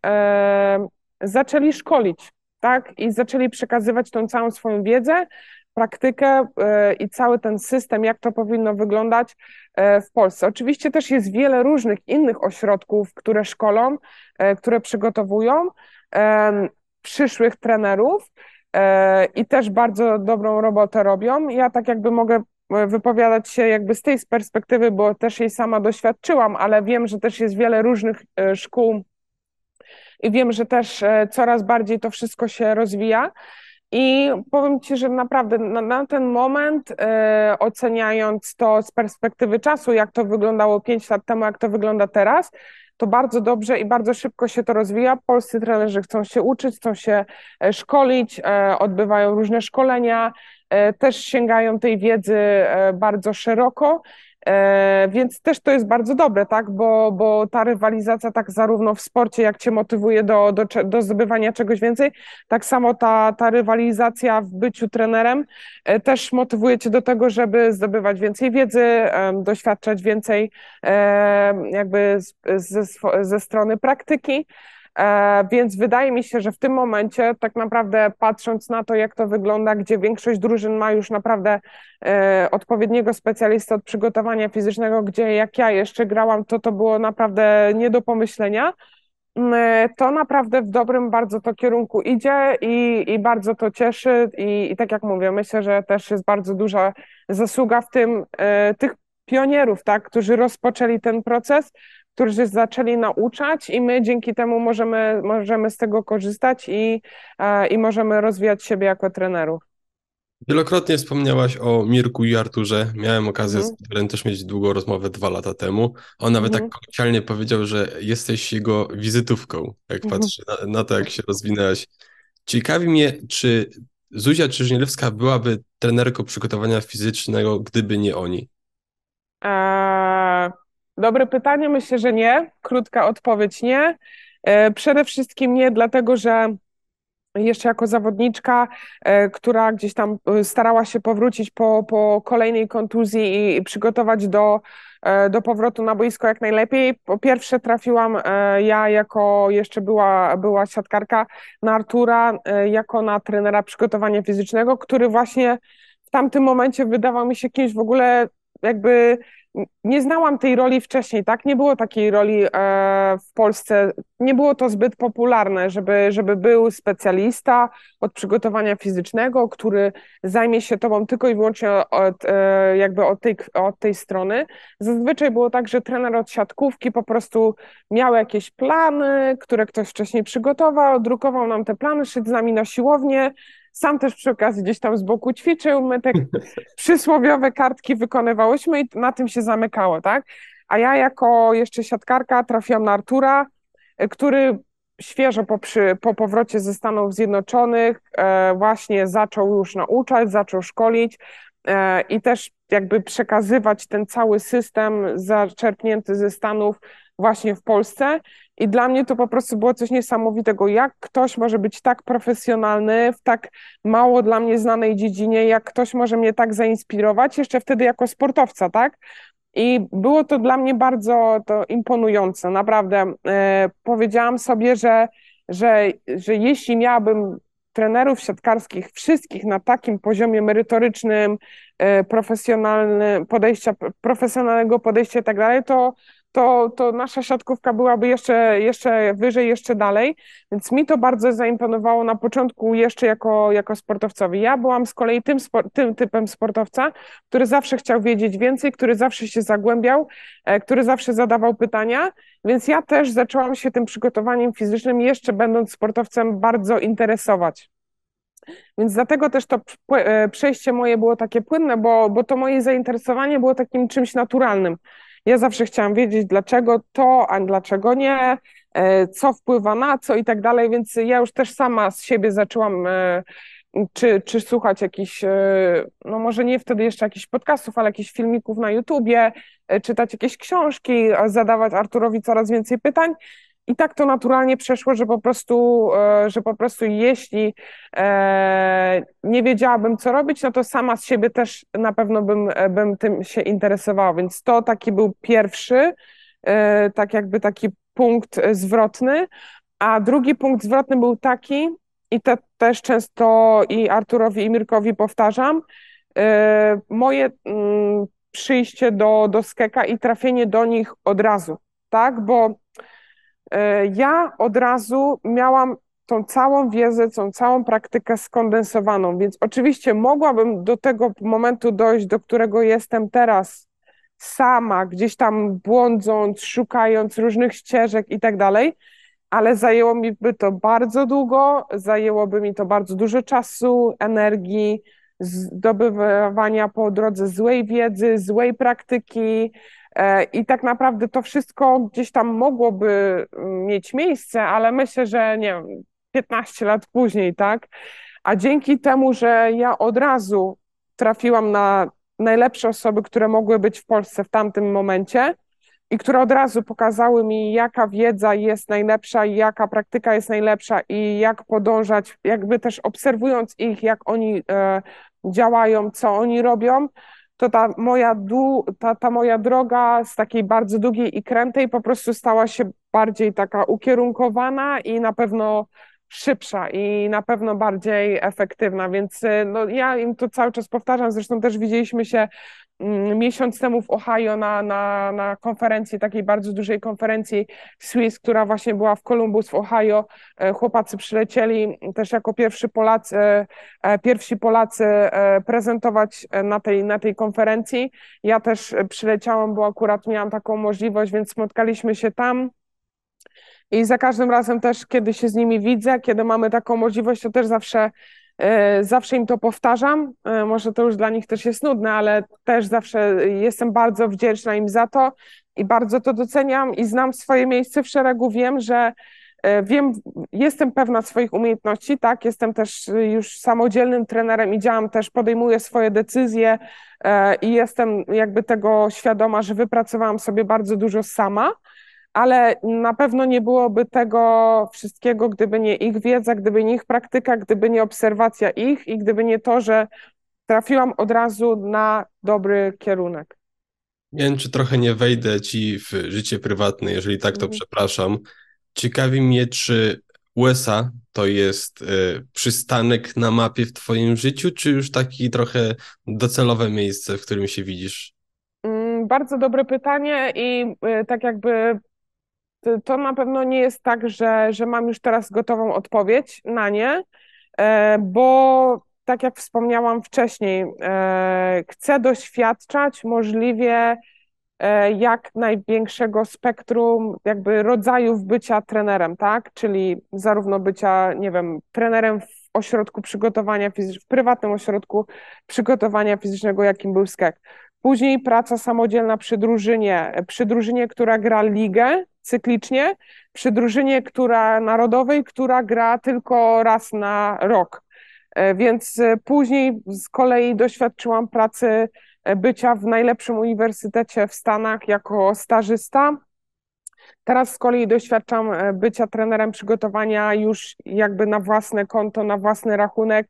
zaczęli szkolić, tak? I zaczęli przekazywać tą całą swoją wiedzę, praktykę i cały ten system, jak to powinno wyglądać w Polsce. Oczywiście też jest wiele różnych innych ośrodków, które szkolą, które przygotowują przyszłych trenerów i też bardzo dobrą robotę robią. Ja tak jakby mogę wypowiadać się jakby z tej perspektywy, bo też jej sama doświadczyłam, ale wiem, że też jest wiele różnych szkół i wiem, że też coraz bardziej to wszystko się rozwija. I powiem Ci, że naprawdę na ten moment, oceniając to z perspektywy czasu, jak to wyglądało 5 lat temu, jak to wygląda teraz, to bardzo dobrze i bardzo szybko się to rozwija. Polscy trenerzy chcą się uczyć, chcą się szkolić, odbywają różne szkolenia, też sięgają tej wiedzy bardzo szeroko. Więc też to jest bardzo dobre, tak? Bo ta rywalizacja tak zarówno w sporcie, jak cię motywuje do zdobywania czegoś więcej, tak samo ta rywalizacja w byciu trenerem też motywuje cię do tego, żeby zdobywać więcej wiedzy, doświadczać więcej jakby ze strony praktyki. Więc wydaje mi się, że w tym momencie tak naprawdę patrząc na to, jak to wygląda, gdzie większość drużyn ma już naprawdę odpowiedniego specjalistę od przygotowania fizycznego, gdzie jak ja jeszcze grałam, to było naprawdę nie do pomyślenia. To naprawdę w dobrym bardzo to kierunku idzie i bardzo to cieszy i tak jak mówię, myślę, że też jest bardzo duża zasługa w tym tych pionierów, tak, którzy rozpoczęli ten proces, którzy zaczęli nauczać i my dzięki temu możemy z tego korzystać i możemy rozwijać siebie jako trenerów. Wielokrotnie wspomniałaś o Mirku i Arturze. Miałem okazję z Mhm, Arturem też mieć długą rozmowę 2 lata temu. On nawet tak mhm, kolokwialnie powiedział, że jesteś jego wizytówką, jak mhm. patrzę na to, jak się rozwinęłaś. Ciekawi mnie, czy Zuzia Czyżniewska byłaby trenerką przygotowania fizycznego, gdyby nie oni? Eee, Dobre pytanie, myślę, że nie. Krótka odpowiedź nie. Przede wszystkim nie, dlatego że jeszcze jako zawodniczka, która gdzieś tam starała się powrócić po kolejnej kontuzji i przygotować do powrotu na boisko jak najlepiej. Po pierwsze trafiłam ja jako jeszcze była siatkarka na Artura, jako na trenera przygotowania fizycznego, który właśnie w tamtym momencie wydawał mi się kimś w ogóle jakby nie znałam tej roli wcześniej, tak? Nie było takiej roli w Polsce, nie było to zbyt popularne, żeby był specjalista od przygotowania fizycznego, który zajmie się tobą tylko i wyłącznie jakby od tej strony. Zazwyczaj było tak, że trener od siatkówki po prostu miał jakieś plany, które ktoś wcześniej przygotował, drukował nam te plany, szedł z nami na siłownię, sam też przy okazji gdzieś tam z boku ćwiczył, my te przysłowiowe kartki wykonywałyśmy i na tym się zamykało, tak? A ja jako jeszcze siatkarka trafiłam na Artura, który świeżo po powrocie ze Stanów Zjednoczonych właśnie zaczął już nauczać, zaczął szkolić i też jakby przekazywać ten cały system zaczerpnięty ze Stanów właśnie w Polsce. I dla mnie to po prostu było coś niesamowitego, jak ktoś może być tak profesjonalny w tak mało dla mnie znanej dziedzinie, jak ktoś może mnie tak zainspirować, jeszcze wtedy jako sportowca, tak? I było to dla mnie bardzo to imponujące, naprawdę. Powiedziałam sobie, że jeśli miałabym trenerów siatkarskich wszystkich na takim poziomie merytorycznym, profesjonalnego podejścia i tak dalej, to nasza siatkówka byłaby jeszcze wyżej, jeszcze dalej, więc mi to bardzo zaimponowało na początku jeszcze jako sportowcowi. Ja byłam z kolei tym typem sportowca, który zawsze chciał wiedzieć więcej, który zawsze się zagłębiał, który zawsze zadawał pytania, więc ja też zaczęłam się tym przygotowaniem fizycznym jeszcze będąc sportowcem bardzo interesować. Więc dlatego też to przejście moje było takie płynne, bo to moje zainteresowanie było takim czymś naturalnym. Ja zawsze chciałam wiedzieć, dlaczego to, a dlaczego nie, co wpływa na co i tak dalej, więc ja już też sama z siebie zaczęłam czy słuchać jakichś, no może nie wtedy jeszcze jakichś podcastów, ale jakichś filmików na YouTubie, czytać jakieś książki, zadawać Arturowi coraz więcej pytań. I tak to naturalnie przeszło, że po prostu jeśli nie wiedziałabym, co robić, no to sama z siebie też na pewno bym tym się interesowała. Więc to taki był pierwszy, tak jakby taki punkt zwrotny. A drugi punkt zwrotny był taki, i to też często i Arturowi, i Mirkowi powtarzam, moje przyjście do Skeka i trafienie do nich od razu, tak? Bo ja od razu miałam tą całą wiedzę, tą całą praktykę skondensowaną, więc oczywiście mogłabym do tego momentu dojść, do którego jestem teraz sama, gdzieś tam błądząc, szukając różnych ścieżek i tak dalej, ale zajęło mi by to bardzo długo, zajęłoby mi to bardzo dużo czasu, energii, zdobywania po drodze złej wiedzy, złej praktyki, i tak naprawdę to wszystko gdzieś tam mogłoby mieć miejsce, ale myślę, że nie wiem, 15 lat później, tak? A dzięki temu, że ja od razu trafiłam na najlepsze osoby, które mogły być w Polsce w tamtym momencie i które od razu pokazały mi, jaka wiedza jest najlepsza, jaka praktyka jest najlepsza i jak podążać, jakby też obserwując ich, jak oni działają, co oni robią, to ta moja droga z takiej bardzo długiej i krętej po prostu stała się bardziej taka ukierunkowana i na pewno szybsza i na pewno bardziej efektywna, więc no, ja im to cały czas powtarzam, zresztą też widzieliśmy się miesiąc temu w Ohio na konferencji, takiej bardzo dużej konferencji Swiss, która właśnie była w Columbus w Ohio. Chłopacy przylecieli też jako pierwsi Polacy prezentować na tej konferencji. Ja też przyleciałam, bo akurat miałam taką możliwość, więc spotkaliśmy się tam. I za każdym razem też, kiedy się z nimi widzę, kiedy mamy taką możliwość, to też zawsze im to powtarzam. Może to już dla nich też jest nudne, ale też zawsze jestem bardzo wdzięczna im za to i bardzo to doceniam i znam swoje miejsce w szeregu. Wiem, że jestem pewna swoich umiejętności, tak, jestem też już samodzielnym trenerem i działam też, podejmuję swoje decyzje i jestem jakby tego świadoma, że wypracowałam sobie bardzo dużo sama, ale na pewno nie byłoby tego wszystkiego, gdyby nie ich wiedza, gdyby nie ich praktyka, gdyby nie obserwacja ich i gdyby nie to, że trafiłam od razu na dobry kierunek. Nie wiem, czy trochę nie wejdę ci w życie prywatne, jeżeli tak, to przepraszam. Ciekawi mnie, czy USA to jest przystanek na mapie w twoim życiu, czy już taki trochę docelowe miejsce, w którym się widzisz? Bardzo dobre pytanie i tak jakby to na pewno nie jest tak, że mam już teraz gotową odpowiedź na nie, bo tak jak wspomniałam wcześniej, chcę doświadczać możliwie jak największego spektrum jakby rodzajów bycia trenerem, tak? Czyli zarówno bycia, nie wiem, trenerem w ośrodku przygotowania fizycznego, w prywatnym ośrodku przygotowania fizycznego, jakim był SKEK. Później praca samodzielna przy drużynie, która gra ligę cyklicznie, przy drużynie, narodowej, która gra tylko raz na rok. Więc później z kolei doświadczyłam pracy bycia w najlepszym uniwersytecie w Stanach jako stażysta. Teraz z kolei doświadczam bycia trenerem przygotowania już jakby na własne konto, na własny rachunek,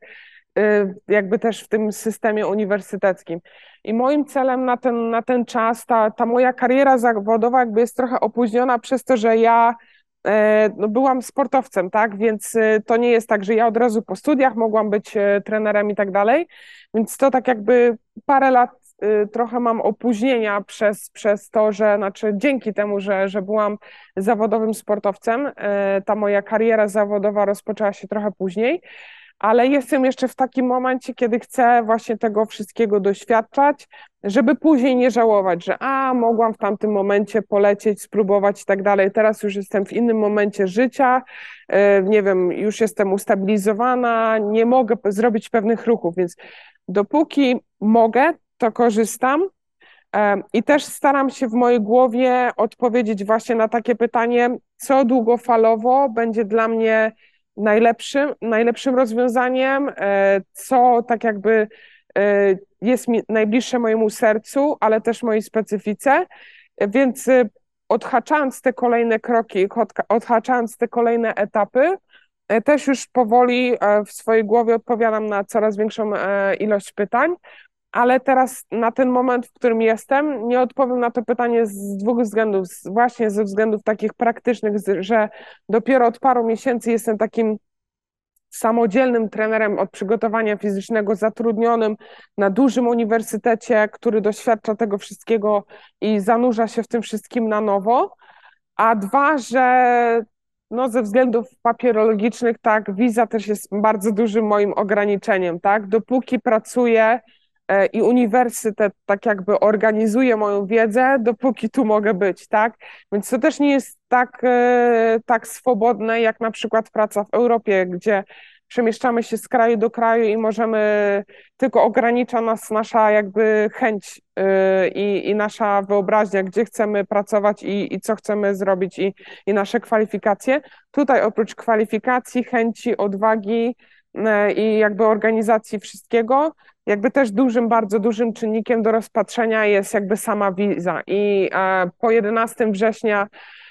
jakby też w tym systemie uniwersyteckim. I moim celem na ten czas, ta moja kariera zawodowa jakby jest trochę opóźniona przez to, że ja no byłam sportowcem, tak, więc to nie jest tak, że ja od razu po studiach mogłam być trenerem i tak dalej, więc to tak jakby parę lat trochę mam opóźnienia przez to, że znaczy dzięki temu, że byłam zawodowym sportowcem, ta moja kariera zawodowa rozpoczęła się trochę później, ale jestem jeszcze w takim momencie, kiedy chcę właśnie tego wszystkiego doświadczać, żeby później nie żałować, że mogłam w tamtym momencie polecieć, spróbować i tak dalej. Teraz już jestem w innym momencie życia, nie wiem, już jestem ustabilizowana, nie mogę zrobić pewnych ruchów, więc dopóki mogę, to korzystam. I też staram się w mojej głowie odpowiedzieć właśnie na takie pytanie, co długofalowo będzie dla mnie najlepszym rozwiązaniem, co tak jakby jest mi najbliższe mojemu sercu, ale też mojej specyfice, więc odhaczając te kolejne kroki, odhaczając te kolejne etapy, też już powoli w swojej głowie odpowiadam na coraz większą ilość pytań, ale teraz na ten moment, w którym jestem, nie odpowiem na to pytanie z dwóch względów. Właśnie ze względów takich praktycznych, że dopiero od paru miesięcy jestem takim samodzielnym trenerem od przygotowania fizycznego, zatrudnionym na dużym uniwersytecie, który doświadcza tego wszystkiego i zanurza się w tym wszystkim na nowo. A dwa, że no ze względów papierologicznych, tak, wiza też jest bardzo dużym moim ograniczeniem, tak, dopóki pracuję i uniwersytet tak jakby organizuje moją wiedzę, dopóki tu mogę być, tak? Więc to też nie jest tak swobodne jak na przykład praca w Europie, gdzie przemieszczamy się z kraju do kraju i tylko ogranicza nas nasza jakby chęć i nasza wyobraźnia, gdzie chcemy pracować i co chcemy zrobić i nasze kwalifikacje. Tutaj oprócz kwalifikacji, chęci, odwagi i jakby organizacji wszystkiego, jakby też bardzo dużym czynnikiem do rozpatrzenia jest jakby sama wiza. I po 11 września,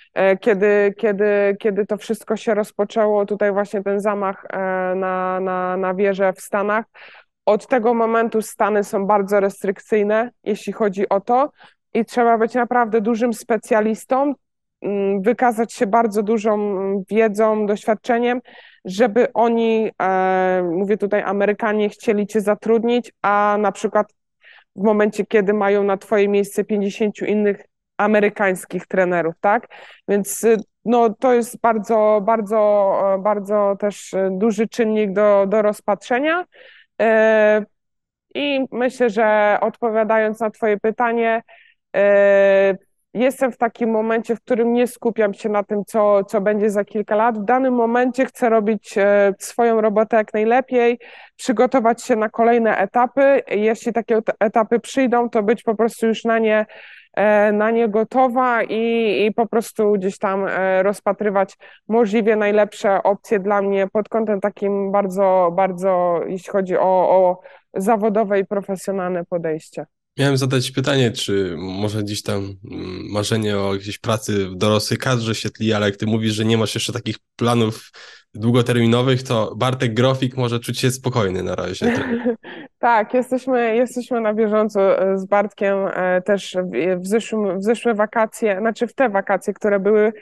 kiedy to wszystko się rozpoczęło, tutaj właśnie ten zamach na wieżę w Stanach, od tego momentu Stany są bardzo restrykcyjne, jeśli chodzi o to, i trzeba być naprawdę dużym specjalistą, wykazać się bardzo dużą wiedzą, doświadczeniem, żeby oni, mówię tutaj Amerykanie, chcieli cię zatrudnić, a na przykład w momencie, kiedy mają na twoje miejsce 50 innych amerykańskich trenerów, tak? Więc no, to jest bardzo, bardzo, bardzo też duży czynnik do rozpatrzenia. I myślę, że odpowiadając na twoje pytanie, jestem w takim momencie, w którym nie skupiam się na tym, co będzie za kilka lat. W danym momencie chcę robić swoją robotę jak najlepiej, przygotować się na kolejne etapy. Jeśli takie etapy przyjdą, to być po prostu już na nie gotowa i po prostu gdzieś tam rozpatrywać możliwie najlepsze opcje dla mnie pod kątem takim bardzo, bardzo, jeśli chodzi o zawodowe i profesjonalne podejście. Miałem zadać pytanie, czy może gdzieś tam marzenie o jakiejś pracy w dorosłej kadrze się tli, ale jak ty mówisz, że nie masz jeszcze takich planów długoterminowych, to Bartek Grofik może czuć się spokojny na razie. Tak, jesteśmy na bieżąco z Bartkiem też w zeszłe wakacje, znaczy w te wakacje, które były,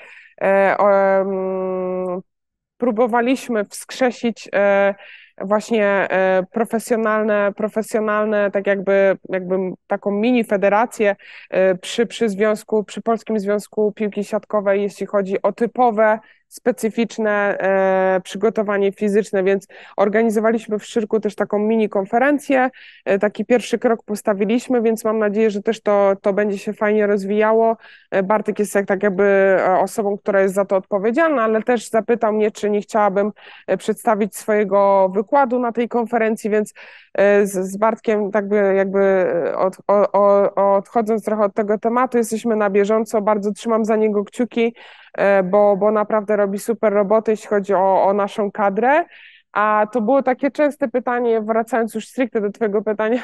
próbowaliśmy wskrzesić właśnie profesjonalne, tak jakby taką mini federację przy Polskim Związku Piłki Siatkowej, jeśli chodzi o typowe, specyficzne przygotowanie fizyczne, więc organizowaliśmy w Szczyrku też taką mini konferencję, taki pierwszy krok postawiliśmy, więc mam nadzieję, że też to będzie się fajnie rozwijało. Bartek jest tak jakby osobą, która jest za to odpowiedzialna, ale też zapytał mnie, czy nie chciałabym przedstawić swojego wykładu na tej konferencji, więc z Bartkiem jakby odchodząc trochę od tego tematu, jesteśmy na bieżąco, bardzo trzymam za niego kciuki, bo naprawdę robi super roboty, jeśli chodzi o naszą kadrę. A to było takie częste pytanie, wracając już stricte do twojego pytania,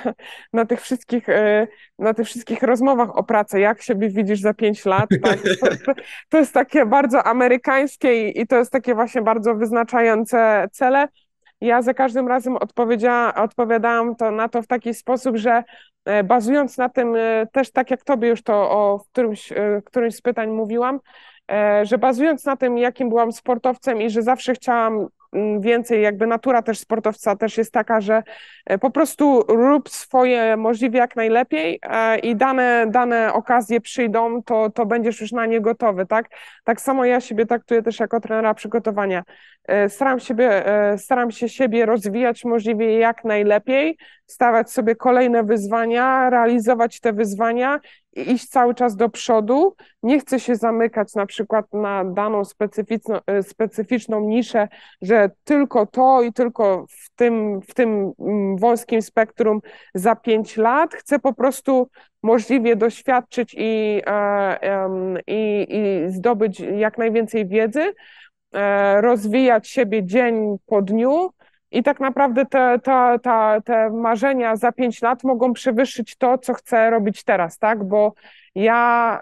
na tych wszystkich rozmowach o pracy, jak siebie widzisz za 5 lat, tak? To jest takie bardzo amerykańskie i to jest takie właśnie bardzo wyznaczające cele. Ja za każdym razem odpowiadałam na to w taki sposób, że bazując na tym, też tak jak tobie już to którymś z pytań mówiłam, że bazując na tym, jakim byłam sportowcem i że zawsze chciałam więcej, jakby natura też sportowca też jest taka, że po prostu rób swoje możliwie jak najlepiej i dane okazje przyjdą, to będziesz już na nie gotowy, tak? Tak samo ja siebie traktuję też jako trenera przygotowania. Staram się siebie rozwijać możliwie jak najlepiej, stawiać sobie kolejne wyzwania, realizować te wyzwania i iść cały czas do przodu. Nie chcę się zamykać na przykład na daną specyficzną niszę, że tylko to i tylko w tym wąskim spektrum za 5 lat. Chcę po prostu możliwie doświadczyć i zdobyć jak najwięcej wiedzy, rozwijać siebie dzień po dniu i tak naprawdę te marzenia za 5 lat mogą przewyższyć to, co chcę robić teraz, tak? Bo ja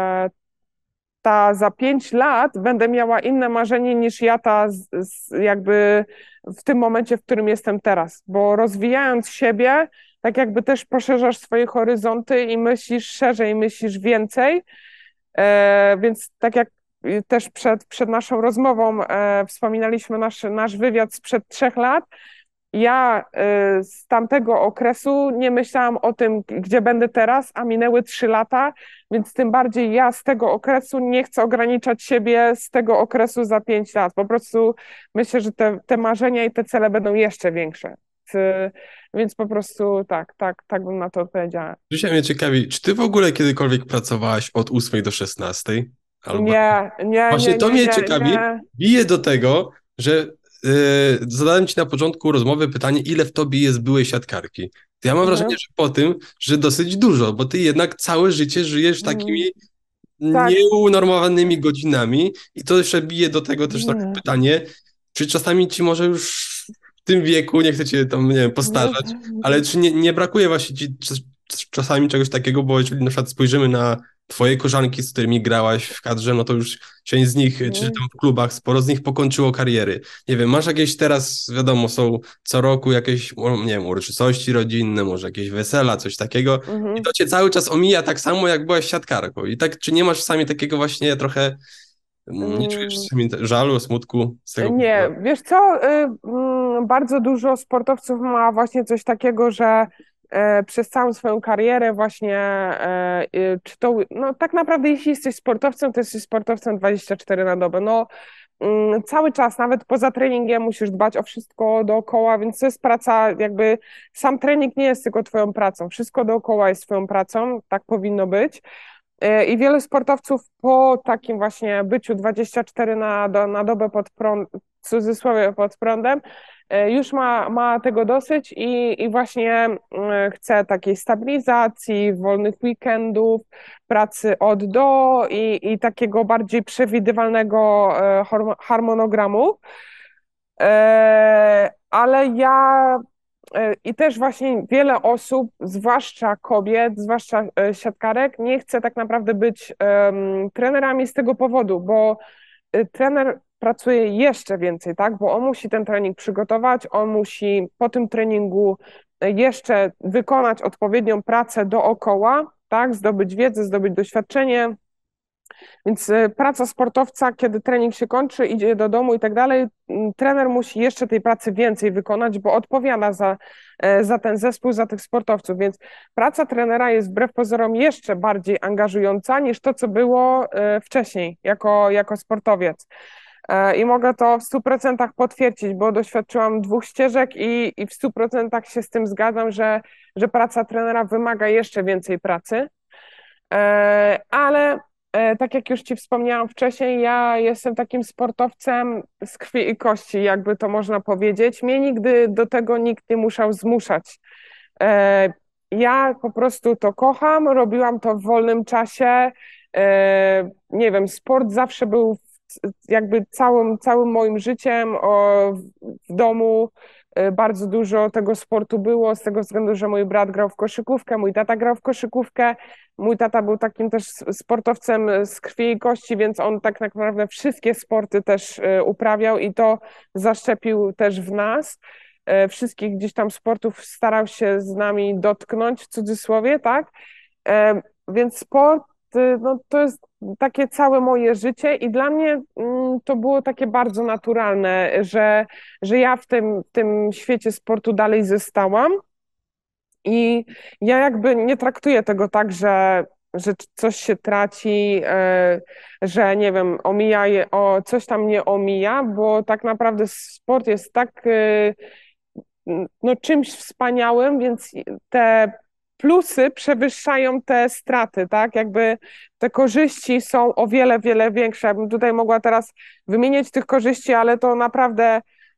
za 5 lat będę miała inne marzenie niż ja jakby w tym momencie, w którym jestem teraz, bo rozwijając siebie, tak jakby też poszerzasz swoje horyzonty i myślisz szerzej, myślisz więcej, więc tak jak też przed naszą rozmową wspominaliśmy nasz wywiad sprzed 3 lat. Ja z tamtego okresu nie myślałam o tym, gdzie będę teraz, a minęły 3 lata, więc tym bardziej ja z tego okresu nie chcę ograniczać siebie z tego okresu za 5 lat. Po prostu myślę, że te marzenia i te cele będą jeszcze większe. Więc po prostu tak bym na to odpowiedziała. Dzisiaj mnie ciekawi, czy ty w ogóle kiedykolwiek pracowałaś od 8 do 16? Albo... Właśnie to mnie ciekawi, bije do tego, że zadałem ci na początku rozmowy pytanie, ile w tobie jest byłej siatkarki. To ja mam wrażenie, że po tym, że dosyć dużo, bo ty jednak całe życie żyjesz takimi nieunormowanymi godzinami i to jeszcze bije do tego też takie pytanie, czy czasami ci może już w tym wieku, nie chcę cię tam, nie wiem, postarzać, ale czy nie brakuje właśnie ci czasami czegoś takiego, bo jeżeli na przykład spojrzymy na twoje koleżanki, z którymi grałaś w kadrze, no to już część z nich, czy tam w klubach, sporo z nich pokończyło kariery. Nie wiem, masz jakieś teraz, wiadomo, są co roku jakieś, nie wiem, uroczystości rodzinne, może jakieś wesela, coś takiego i Mhm. to cię cały czas omija tak samo, jak byłaś siatkarką. I tak, czy nie masz czasami takiego właśnie trochę, nie czujesz Mm, czasami żalu, smutku z tego Nie, powodu? wiesz co, bardzo dużo sportowców ma właśnie coś takiego, że przez całą swoją karierę właśnie, czy to, no tak naprawdę jeśli jesteś sportowcem, to jesteś sportowcem 24 na dobę, no cały czas, nawet poza treningiem musisz dbać o wszystko dookoła, więc to jest praca, jakby sam trening nie jest tylko twoją pracą, wszystko dookoła jest twoją pracą, tak powinno być. I wiele sportowców po takim właśnie byciu 24 na dobę pod prąd, w cudzysłowie pod prądem, już ma tego dosyć i właśnie chce takiej stabilizacji, wolnych weekendów, pracy od do i takiego bardziej przewidywalnego harmonogramu. Ale ja i też właśnie wiele osób, zwłaszcza kobiet, zwłaszcza siatkarek, nie chce tak naprawdę być trenerami z tego powodu, bo trener pracuje jeszcze więcej, tak? Bo on musi ten trening przygotować, on musi po tym treningu jeszcze wykonać odpowiednią pracę dookoła, tak? Zdobyć wiedzę, zdobyć doświadczenie. Więc praca sportowca, kiedy trening się kończy, idzie do domu i tak dalej, trener musi jeszcze tej pracy więcej wykonać, bo odpowiada za ten zespół, za tych sportowców. Więc praca trenera jest wbrew pozorom jeszcze bardziej angażująca niż to, co było wcześniej jako sportowiec. I mogę to w 100% potwierdzić, bo doświadczyłam dwóch ścieżek i w 100% się z tym zgadzam, że praca trenera wymaga jeszcze więcej pracy. Ale tak jak już Ci wspomniałam wcześniej, ja jestem takim sportowcem z krwi i kości, jakby to można powiedzieć. Mnie nigdy do tego nikt nie musiał zmuszać. E, Ja po prostu to kocham, robiłam to w wolnym czasie. Nie wiem, sport zawsze był jakby całym moim życiem. W domu bardzo dużo tego sportu było, z tego względu, że mój brat grał w koszykówkę, mój tata grał w koszykówkę. Mój tata był takim też sportowcem z krwi i kości, więc on tak naprawdę wszystkie sporty też uprawiał i to zaszczepił też w nas. Wszystkich gdzieś tam sportów starał się z nami dotknąć, w cudzysłowie, tak? Więc sport, no, to jest takie całe moje życie i dla mnie to było takie bardzo naturalne, że ja w tym świecie sportu dalej zostałam. I ja jakby nie traktuję tego tak, że coś się traci, że nie wiem, coś tam nie omija, bo tak naprawdę sport jest tak no, czymś wspaniałym, więc te plusy przewyższają te straty, tak? Jakby te korzyści są o wiele, wiele większe. Ja bym tutaj mogła teraz wymieniać tych korzyści, ale to naprawdę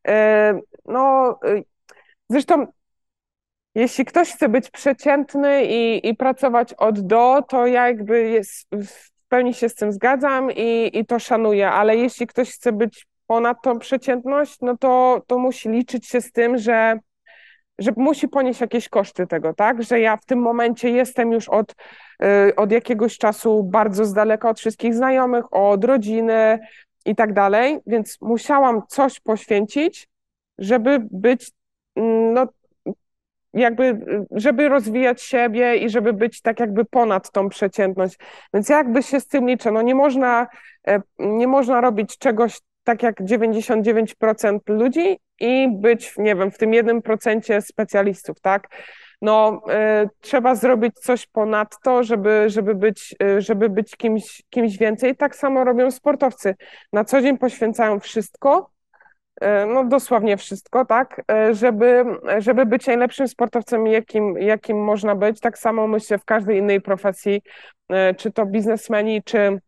no zresztą jeśli ktoś chce być przeciętny i pracować od do, to ja jakby w pełni się z tym zgadzam i to szanuję, ale jeśli ktoś chce być ponad tą przeciętność, no to musi liczyć się z tym, że musi ponieść jakieś koszty tego, tak? Że ja w tym momencie jestem już od jakiegoś czasu bardzo z daleka od wszystkich znajomych, od rodziny i tak dalej, więc musiałam coś poświęcić, żeby być no, jakby, żeby rozwijać siebie i żeby być tak jakby ponad tą przeciętność. Więc ja jakby się z tym liczę. No nie można robić czegoś tak jak 99% ludzi i być, nie wiem, w tym 1% specjalistów, tak? No, trzeba zrobić coś ponadto, żeby być kimś więcej. Tak samo robią sportowcy. Na co dzień poświęcają wszystko, no dosłownie wszystko, tak, żeby być najlepszym sportowcem, jakim można być. Tak samo myślę w każdej innej profesji, czy to biznesmeni,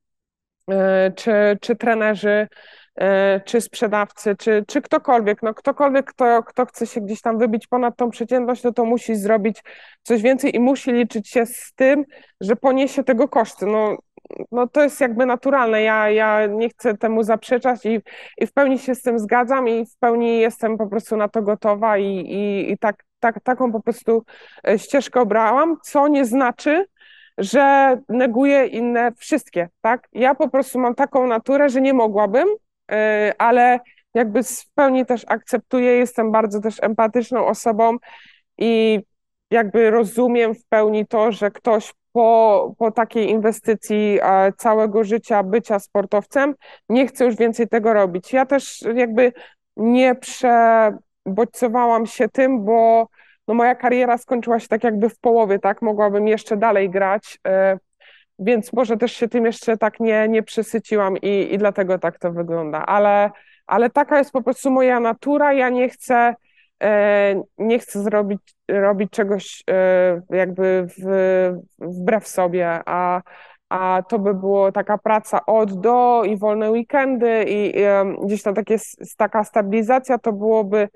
czy trenerzy, czy sprzedawcy, czy ktokolwiek, no ktokolwiek, kto chce się gdzieś tam wybić ponad tą przeciętność, no to musi zrobić coś więcej i musi liczyć się z tym, że poniesie tego koszty. No to jest jakby naturalne. Ja nie chcę temu zaprzeczać i w pełni się z tym zgadzam i w pełni jestem po prostu na to gotowa i taką po prostu ścieżkę obrałam, co nie znaczy, że neguję inne wszystkie, tak? Ja po prostu mam taką naturę, że nie mogłabym, ale jakby w pełni też akceptuję, jestem bardzo też empatyczną osobą i jakby rozumiem w pełni to, że ktoś po takiej inwestycji całego życia bycia sportowcem nie chce już więcej tego robić. Ja też jakby nie przebodźcowałam się tym, bo no moja kariera skończyła się tak jakby w połowie, tak? Mogłabym jeszcze dalej grać, więc może też się tym jeszcze tak nie przesyciłam i dlatego tak to wygląda. Ale taka jest po prostu moja natura. Ja nie chcę robić czegoś jakby wbrew sobie, a to by było taka praca od do i wolne weekendy i gdzieś tam taka stabilizacja to byłoby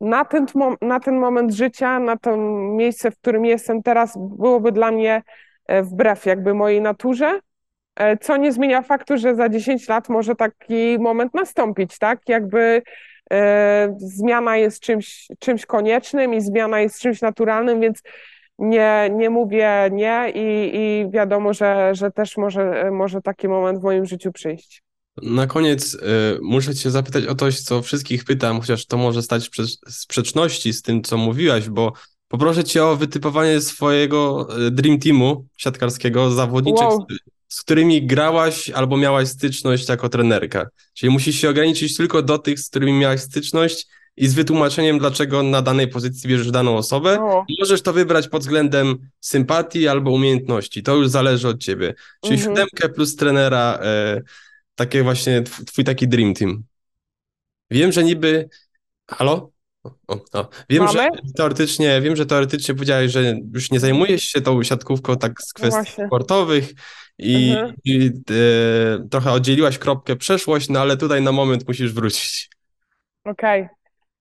na ten moment życia, na to miejsce, w którym jestem teraz, byłoby dla mnie wbrew jakby mojej naturze, co nie zmienia faktu, że za 10 lat może taki moment nastąpić, tak? Jakby zmiana jest czymś koniecznym i zmiana jest czymś naturalnym, więc nie mówię nie i wiadomo, że też może taki moment w moim życiu przyjść. Na koniec muszę cię zapytać o coś, co wszystkich pytam, chociaż to może stać w sprzeczności z tym, co mówiłaś, bo poproszę cię o wytypowanie swojego Dream Teamu siatkarskiego, zawodniczek, Wow, z którymi grałaś albo miałaś styczność jako trenerka. Czyli musisz się ograniczyć tylko do tych, z którymi miałaś styczność i z wytłumaczeniem, dlaczego na danej pozycji bierzesz daną osobę. o, Możesz to wybrać pod względem sympatii albo umiejętności. To już zależy od ciebie. Czyli mhm. siódemkę plus trenera, takie właśnie twój taki dream team. Wiem, że niby... Halo? Mamy? Wiem, że teoretycznie powiedziałeś, że już nie Mhm. zajmujesz się tą siatkówką tak z No kwestii właśnie. sportowych Mhm. i trochę oddzieliłaś kropkę przeszłość, no ale tutaj na moment musisz wrócić. Okej.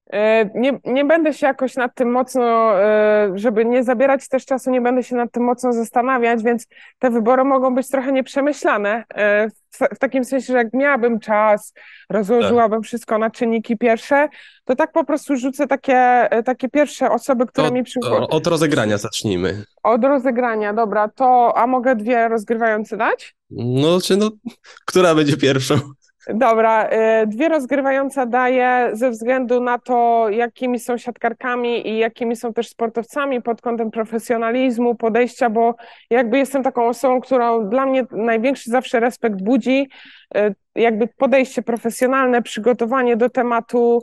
Nie będę się jakoś nad tym mocno, żeby nie zabierać też czasu, nie będę się nad tym mocno zastanawiać, więc te wybory mogą być trochę nieprzemyślane. W takim sensie, że jak miałabym czas, Tak. rozłożyłabym wszystko na czynniki pierwsze, to tak po prostu rzucę takie pierwsze osoby, które mi To od rozegrania zacznijmy. od rozegrania. Dobra, a mogę dwie rozgrywające dać? No, która będzie pierwszą? Dobra, dwie rozgrywające daję ze względu na to, jakimi są siatkarkami i jakimi są też sportowcami pod kątem profesjonalizmu, podejścia, bo jakby jestem taką osobą, którą dla mnie największy zawsze respekt budzi, jakby podejście profesjonalne, przygotowanie do tematu,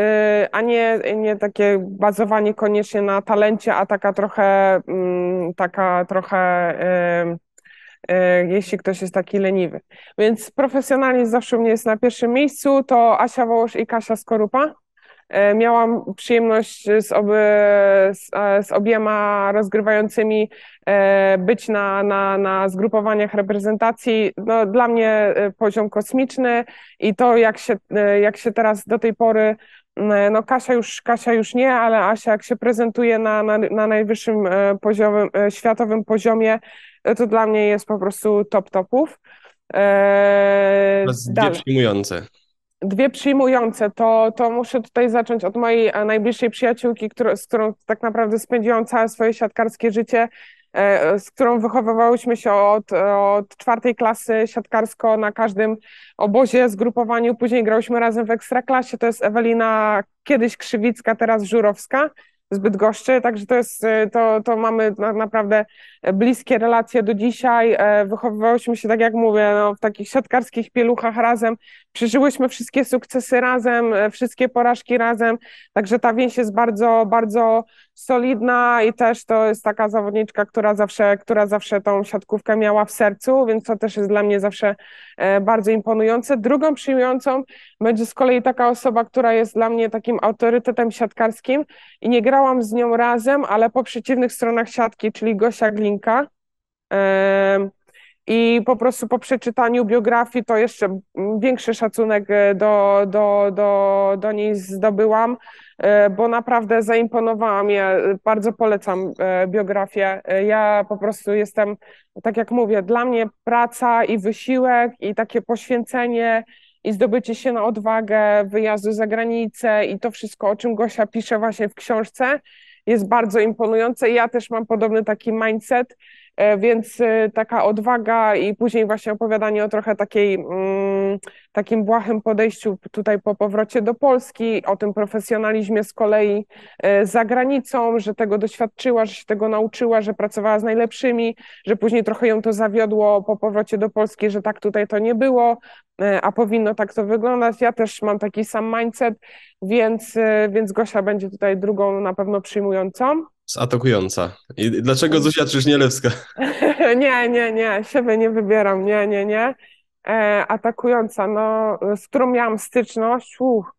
a nie takie bazowanie koniecznie na talencie, a taka trochę jeśli ktoś jest taki leniwy. Więc profesjonalizm zawsze u mnie jest na pierwszym miejscu, to Asia Wołosz i Kasia Skorupa. Miałam przyjemność z obiema rozgrywającymi być na zgrupowaniach reprezentacji. No, dla mnie poziom kosmiczny i to jak się teraz do tej pory no Kasia już nie, ale Asia jak się prezentuje na najwyższym światowym poziomie, to dla mnie jest po prostu top topów. Oraz dwie Dalej. przyjmujące. Dwie przyjmujące, to muszę tutaj zacząć od mojej najbliższej przyjaciółki, z którą tak naprawdę spędziłam całe swoje siatkarskie życie, z którą wychowywałyśmy się od czwartej klasy siatkarsko na każdym obozie, zgrupowaniu. Później grałyśmy razem w Ekstraklasie. To jest Ewelina, kiedyś Krzywicka, teraz Żurowska z Bydgoszczy, także to mamy naprawdę bliskie relacje do dzisiaj. Wychowywałyśmy się, tak jak mówię, no, w takich siatkarskich pieluchach razem. Przeżyłyśmy wszystkie sukcesy razem, wszystkie porażki razem, także ta więź jest bardzo, bardzo solidna i też to jest taka zawodniczka, która zawsze tą siatkówkę miała w sercu, więc to też jest dla mnie zawsze bardzo imponujące. Drugą przyjmującą będzie z kolei taka osoba, która jest dla mnie takim autorytetem siatkarskim i nie grałam z nią razem, ale po przeciwnych stronach siatki, czyli Gosia Glinka. I po prostu po przeczytaniu biografii to jeszcze większy szacunek do niej zdobyłam, bo naprawdę zaimponowała mnie. Bardzo polecam biografię. Ja po prostu jestem, tak jak mówię, dla mnie praca i wysiłek i takie poświęcenie i zdobycie się na odwagę, wyjazdu za granicę i to wszystko, o czym Gosia pisze właśnie w książce, jest bardzo imponujące. I ja też mam podobny taki mindset Więc taka odwaga i później właśnie opowiadanie o trochę takim błahym podejściu tutaj po powrocie do Polski, o tym profesjonalizmie z kolei za granicą, że tego doświadczyła, że się tego nauczyła, że pracowała z najlepszymi, że później trochę ją to zawiodło po powrocie do Polski, że tak tutaj to nie było, a powinno tak to wyglądać. Ja też mam taki sam mindset, więc Gosia będzie tutaj drugą na pewno przyjmującą. Atakująca. I dlaczego Zuzia Czyżnielewska? Nie, siebie nie wybieram, nie. Atakująca, no, z którą miałam styczność,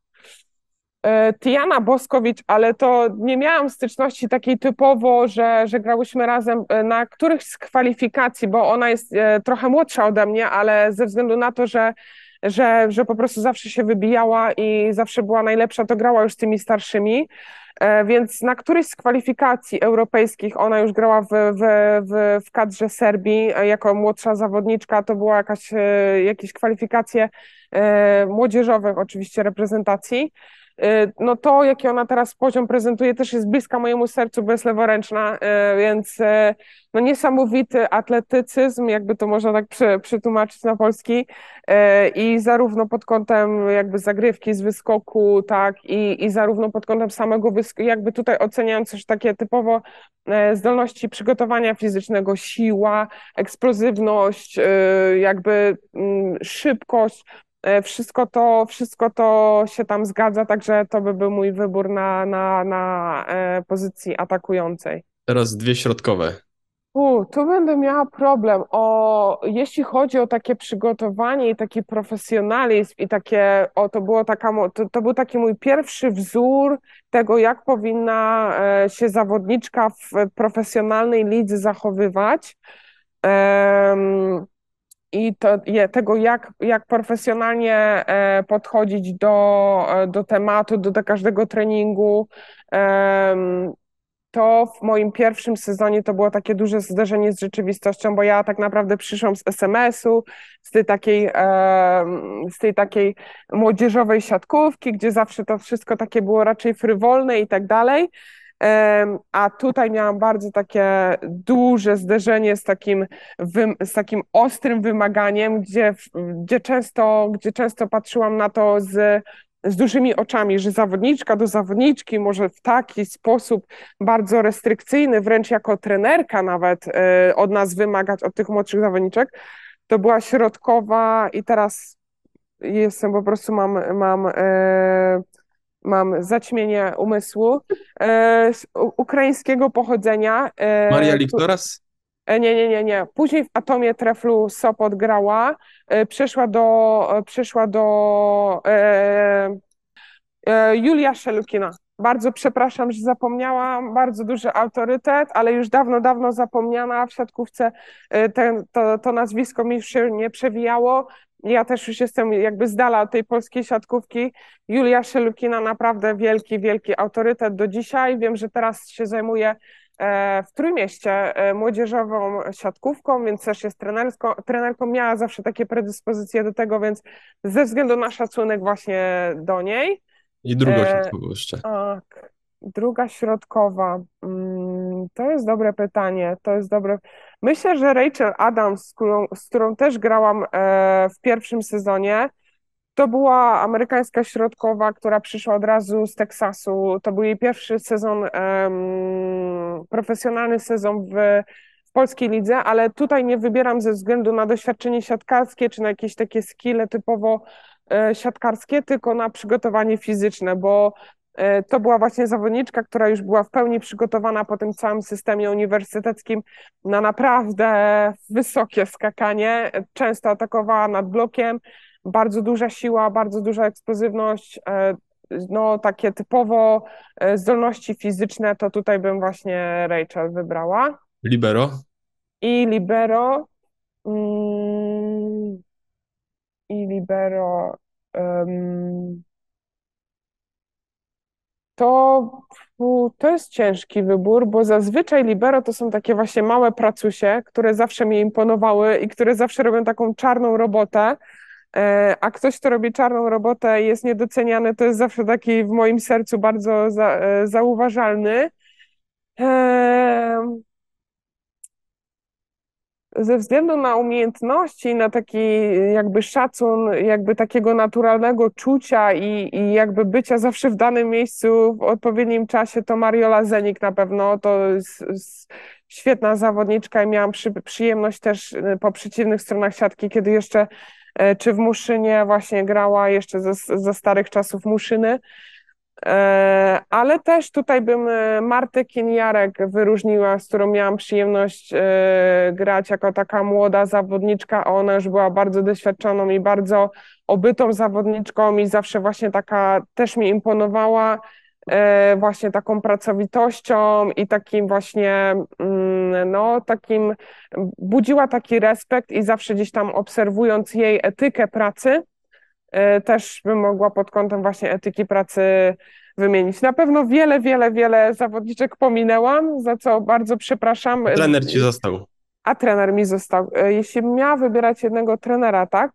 Tijana Boskowicz, ale to nie miałam styczności takiej typowo, że grałyśmy razem na którychś z kwalifikacji, bo ona jest trochę młodsza ode mnie, ale ze względu na to, że po prostu zawsze się wybijała i zawsze była najlepsza, to grała już z tymi starszymi. Więc na którejś z kwalifikacji europejskich ona już grała w kadrze Serbii jako młodsza zawodniczka. To była jakieś kwalifikacje młodzieżowych oczywiście reprezentacji. No to, jaki ona teraz poziom prezentuje, też jest bliska mojemu sercu, bo jest leworęczna, więc no niesamowity atletycyzm, jakby to można tak przetłumaczyć na polski, i zarówno pod kątem jakby zagrywki z wyskoku, tak, i zarówno pod kątem samego wyskoku, jakby tutaj oceniając też takie typowo zdolności przygotowania fizycznego, siła, eksplozywność, jakby szybkość, wszystko to się tam zgadza, także to by był mój wybór na pozycji atakującej. Teraz dwie środkowe. Tu będę miała problem. Jeśli chodzi o takie przygotowanie i taki profesjonalizm i to był taki mój pierwszy wzór tego, jak powinna się zawodniczka w profesjonalnej lidze zachowywać. I tego, jak profesjonalnie podchodzić do tematu, do każdego treningu. To w moim pierwszym sezonie to było takie duże zderzenie z rzeczywistością, bo ja tak naprawdę przyszłam z SMS-u, z tej takiej młodzieżowej siatkówki, gdzie zawsze to wszystko takie było raczej frywolne i tak dalej. A tutaj miałam bardzo takie duże zderzenie z takim ostrym wymaganiem, gdzie często patrzyłam na to z dużymi oczami, że zawodniczka do zawodniczki może w taki sposób bardzo restrykcyjny, wręcz jako trenerka nawet od nas wymagać, od tych młodszych zawodniczek. To była środkowa i teraz po prostu mam zaćmienie umysłu, ukraińskiego pochodzenia. Maria Liktoras? Nie. Później w Atomie Treflu Sopot grała, przeszła do Julia Szelukina. Bardzo przepraszam, że zapomniałam, bardzo duży autorytet, ale już dawno zapomniana w siatkówce. To nazwisko mi już się nie przewijało. Ja też już jestem jakby z dala od tej polskiej siatkówki. Julia Szelukina naprawdę wielki autorytet do dzisiaj. Wiem, że teraz się zajmuje w Trójmieście młodzieżową siatkówką, więc też jest trenerką. Miała zawsze takie predyspozycje do tego, więc ze względu na szacunek właśnie do niej. I drugą środkową jeszcze. Tak, druga środkowa. To jest dobre pytanie. Myślę, że Rachel Adams, z którą też grałam w pierwszym sezonie, to była amerykańska środkowa, która przyszła od razu z Teksasu. To był jej pierwszy sezon, profesjonalny sezon w polskiej lidze, ale tutaj nie wybieram ze względu na doświadczenie siatkarskie czy na jakieś takie skille typowo siatkarskie, tylko na przygotowanie fizyczne, bo to była właśnie zawodniczka, która już była w pełni przygotowana po tym całym systemie uniwersyteckim na naprawdę wysokie skakanie, często atakowała nad blokiem, bardzo duża siła, bardzo duża eksplozywność, no takie typowo zdolności fizyczne, to tutaj bym właśnie Rachel wybrała. Libero? I libero... Mm, i libero. To, to jest ciężki wybór, bo zazwyczaj libero to są takie właśnie małe pracusie, które zawsze mi imponowały i które zawsze robią taką czarną robotę, a ktoś, kto robi czarną robotę i jest niedoceniany, to jest zawsze taki w moim sercu bardzo zauważalny. ze względu na umiejętności, na taki jakby szacun, jakby takiego naturalnego czucia i jakby bycia zawsze w danym miejscu w odpowiednim czasie, to Mariola Zenik na pewno, to jest świetna zawodniczka i miałam przyjemność też po przeciwnych stronach siatki, kiedy jeszcze czy w Muszynie właśnie grała jeszcze ze starych czasów Muszyny. Ale też tutaj bym Martę Kiniarek wyróżniła, z którą miałam przyjemność grać jako taka młoda zawodniczka. Ona już była bardzo doświadczoną i bardzo obytą zawodniczką i zawsze właśnie taka też mi imponowała właśnie taką pracowitością i takim właśnie no takim budziła taki respekt i zawsze gdzieś tam obserwując jej etykę pracy, też bym mogła pod kątem właśnie etyki pracy wymienić. Na pewno wiele zawodniczek pominęłam, za co bardzo przepraszam. Trener ci został. A trener mi został. Jeśli bym miała wybierać jednego trenera, tak?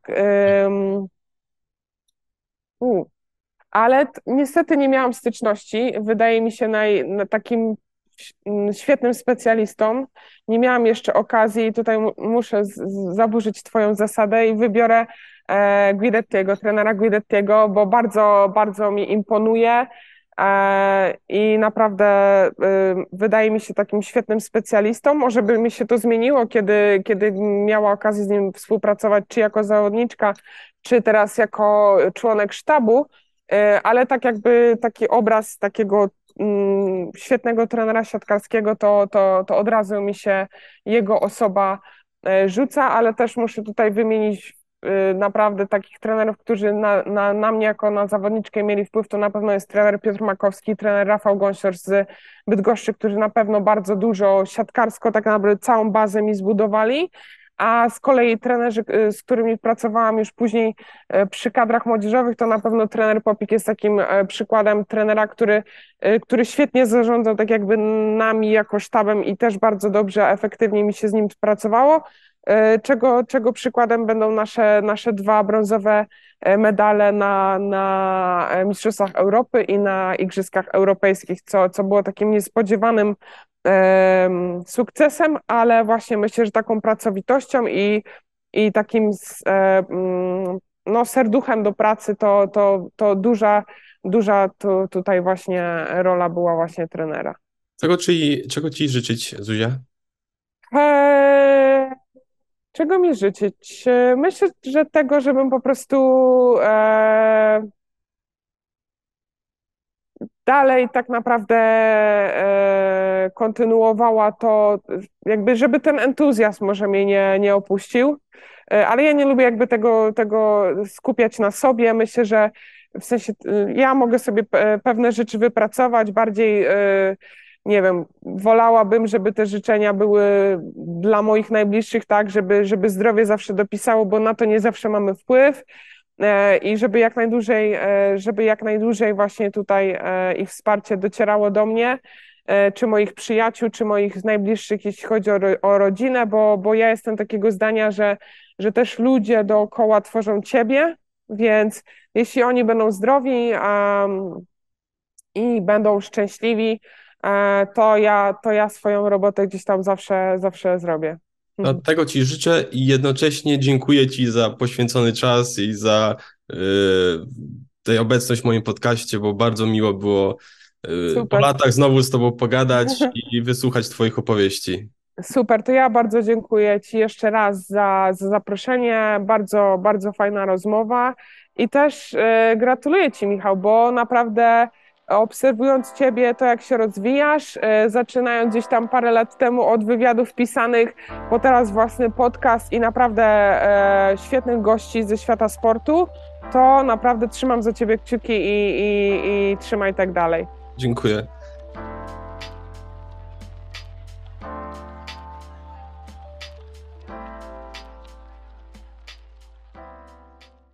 Ale niestety nie miałam styczności. Wydaje mi się takim świetnym specjalistą. Nie miałam jeszcze okazji i tutaj muszę zaburzyć twoją zasadę i wybiorę Guidettiego, trenera Guidettiego, bo bardzo mi imponuje i naprawdę wydaje mi się takim świetnym specjalistą. Może by mi się to zmieniło, kiedy miała okazję z nim współpracować, czy jako zawodniczka, czy teraz jako członek sztabu, ale tak jakby taki obraz takiego świetnego trenera siatkarskiego, to od razu mi się jego osoba rzuca, ale też muszę tutaj wymienić naprawdę takich trenerów, którzy na mnie jako na zawodniczkę mieli wpływ, to na pewno jest trener Piotr Makowski, trener Rafał Gąsiorz z Bydgoszczy, którzy na pewno bardzo dużo siatkarsko tak naprawdę całą bazę mi zbudowali, a z kolei trenerzy, z którymi pracowałam już później przy kadrach młodzieżowych, to na pewno trener Popik jest takim przykładem trenera, który świetnie zarządzał tak jakby nami jako sztabem i też bardzo dobrze, efektywnie mi się z nim pracowało, czego przykładem będą nasze 2 brązowe medale na Mistrzostwach Europy i na Igrzyskach Europejskich, co było takim niespodziewanym sukcesem, ale właśnie myślę, że taką pracowitością i takim no, serduchem do pracy to duża tutaj właśnie rola była właśnie trenera. Czego ci życzyć, Zuzia? Czego mi życzyć? Myślę, że tego, żebym po prostu dalej tak naprawdę kontynuowała to, jakby żeby ten entuzjazm może mnie nie opuścił, ale ja nie lubię jakby tego skupiać na sobie. Myślę, że w sensie ja mogę sobie pewne rzeczy wypracować, bardziej nie wiem, wolałabym, żeby te życzenia były dla moich najbliższych tak, żeby zdrowie zawsze dopisało, bo na to nie zawsze mamy wpływ. I żeby jak najdłużej właśnie tutaj ich wsparcie docierało do mnie, czy moich przyjaciół, czy moich najbliższych, jeśli chodzi o rodzinę, bo ja jestem takiego zdania, że też ludzie dookoła tworzą ciebie, więc jeśli oni będą zdrowi i będą szczęśliwi, to ja swoją robotę gdzieś tam zawsze zrobię. No, tego ci życzę i jednocześnie dziękuję ci za poświęcony czas i za tę obecność w moim podcaście, bo bardzo miło było po latach znowu z tobą pogadać i wysłuchać twoich opowieści. Super, to ja bardzo dziękuję ci jeszcze raz za zaproszenie, bardzo fajna rozmowa i też gratuluję ci, Michał, bo naprawdę obserwując ciebie, to jak się rozwijasz, zaczynając gdzieś tam parę lat temu od wywiadów pisanych, po teraz własny podcast i naprawdę świetnych gości ze świata sportu, to naprawdę trzymam za ciebie kciuki i trzymaj tak dalej. Dziękuję.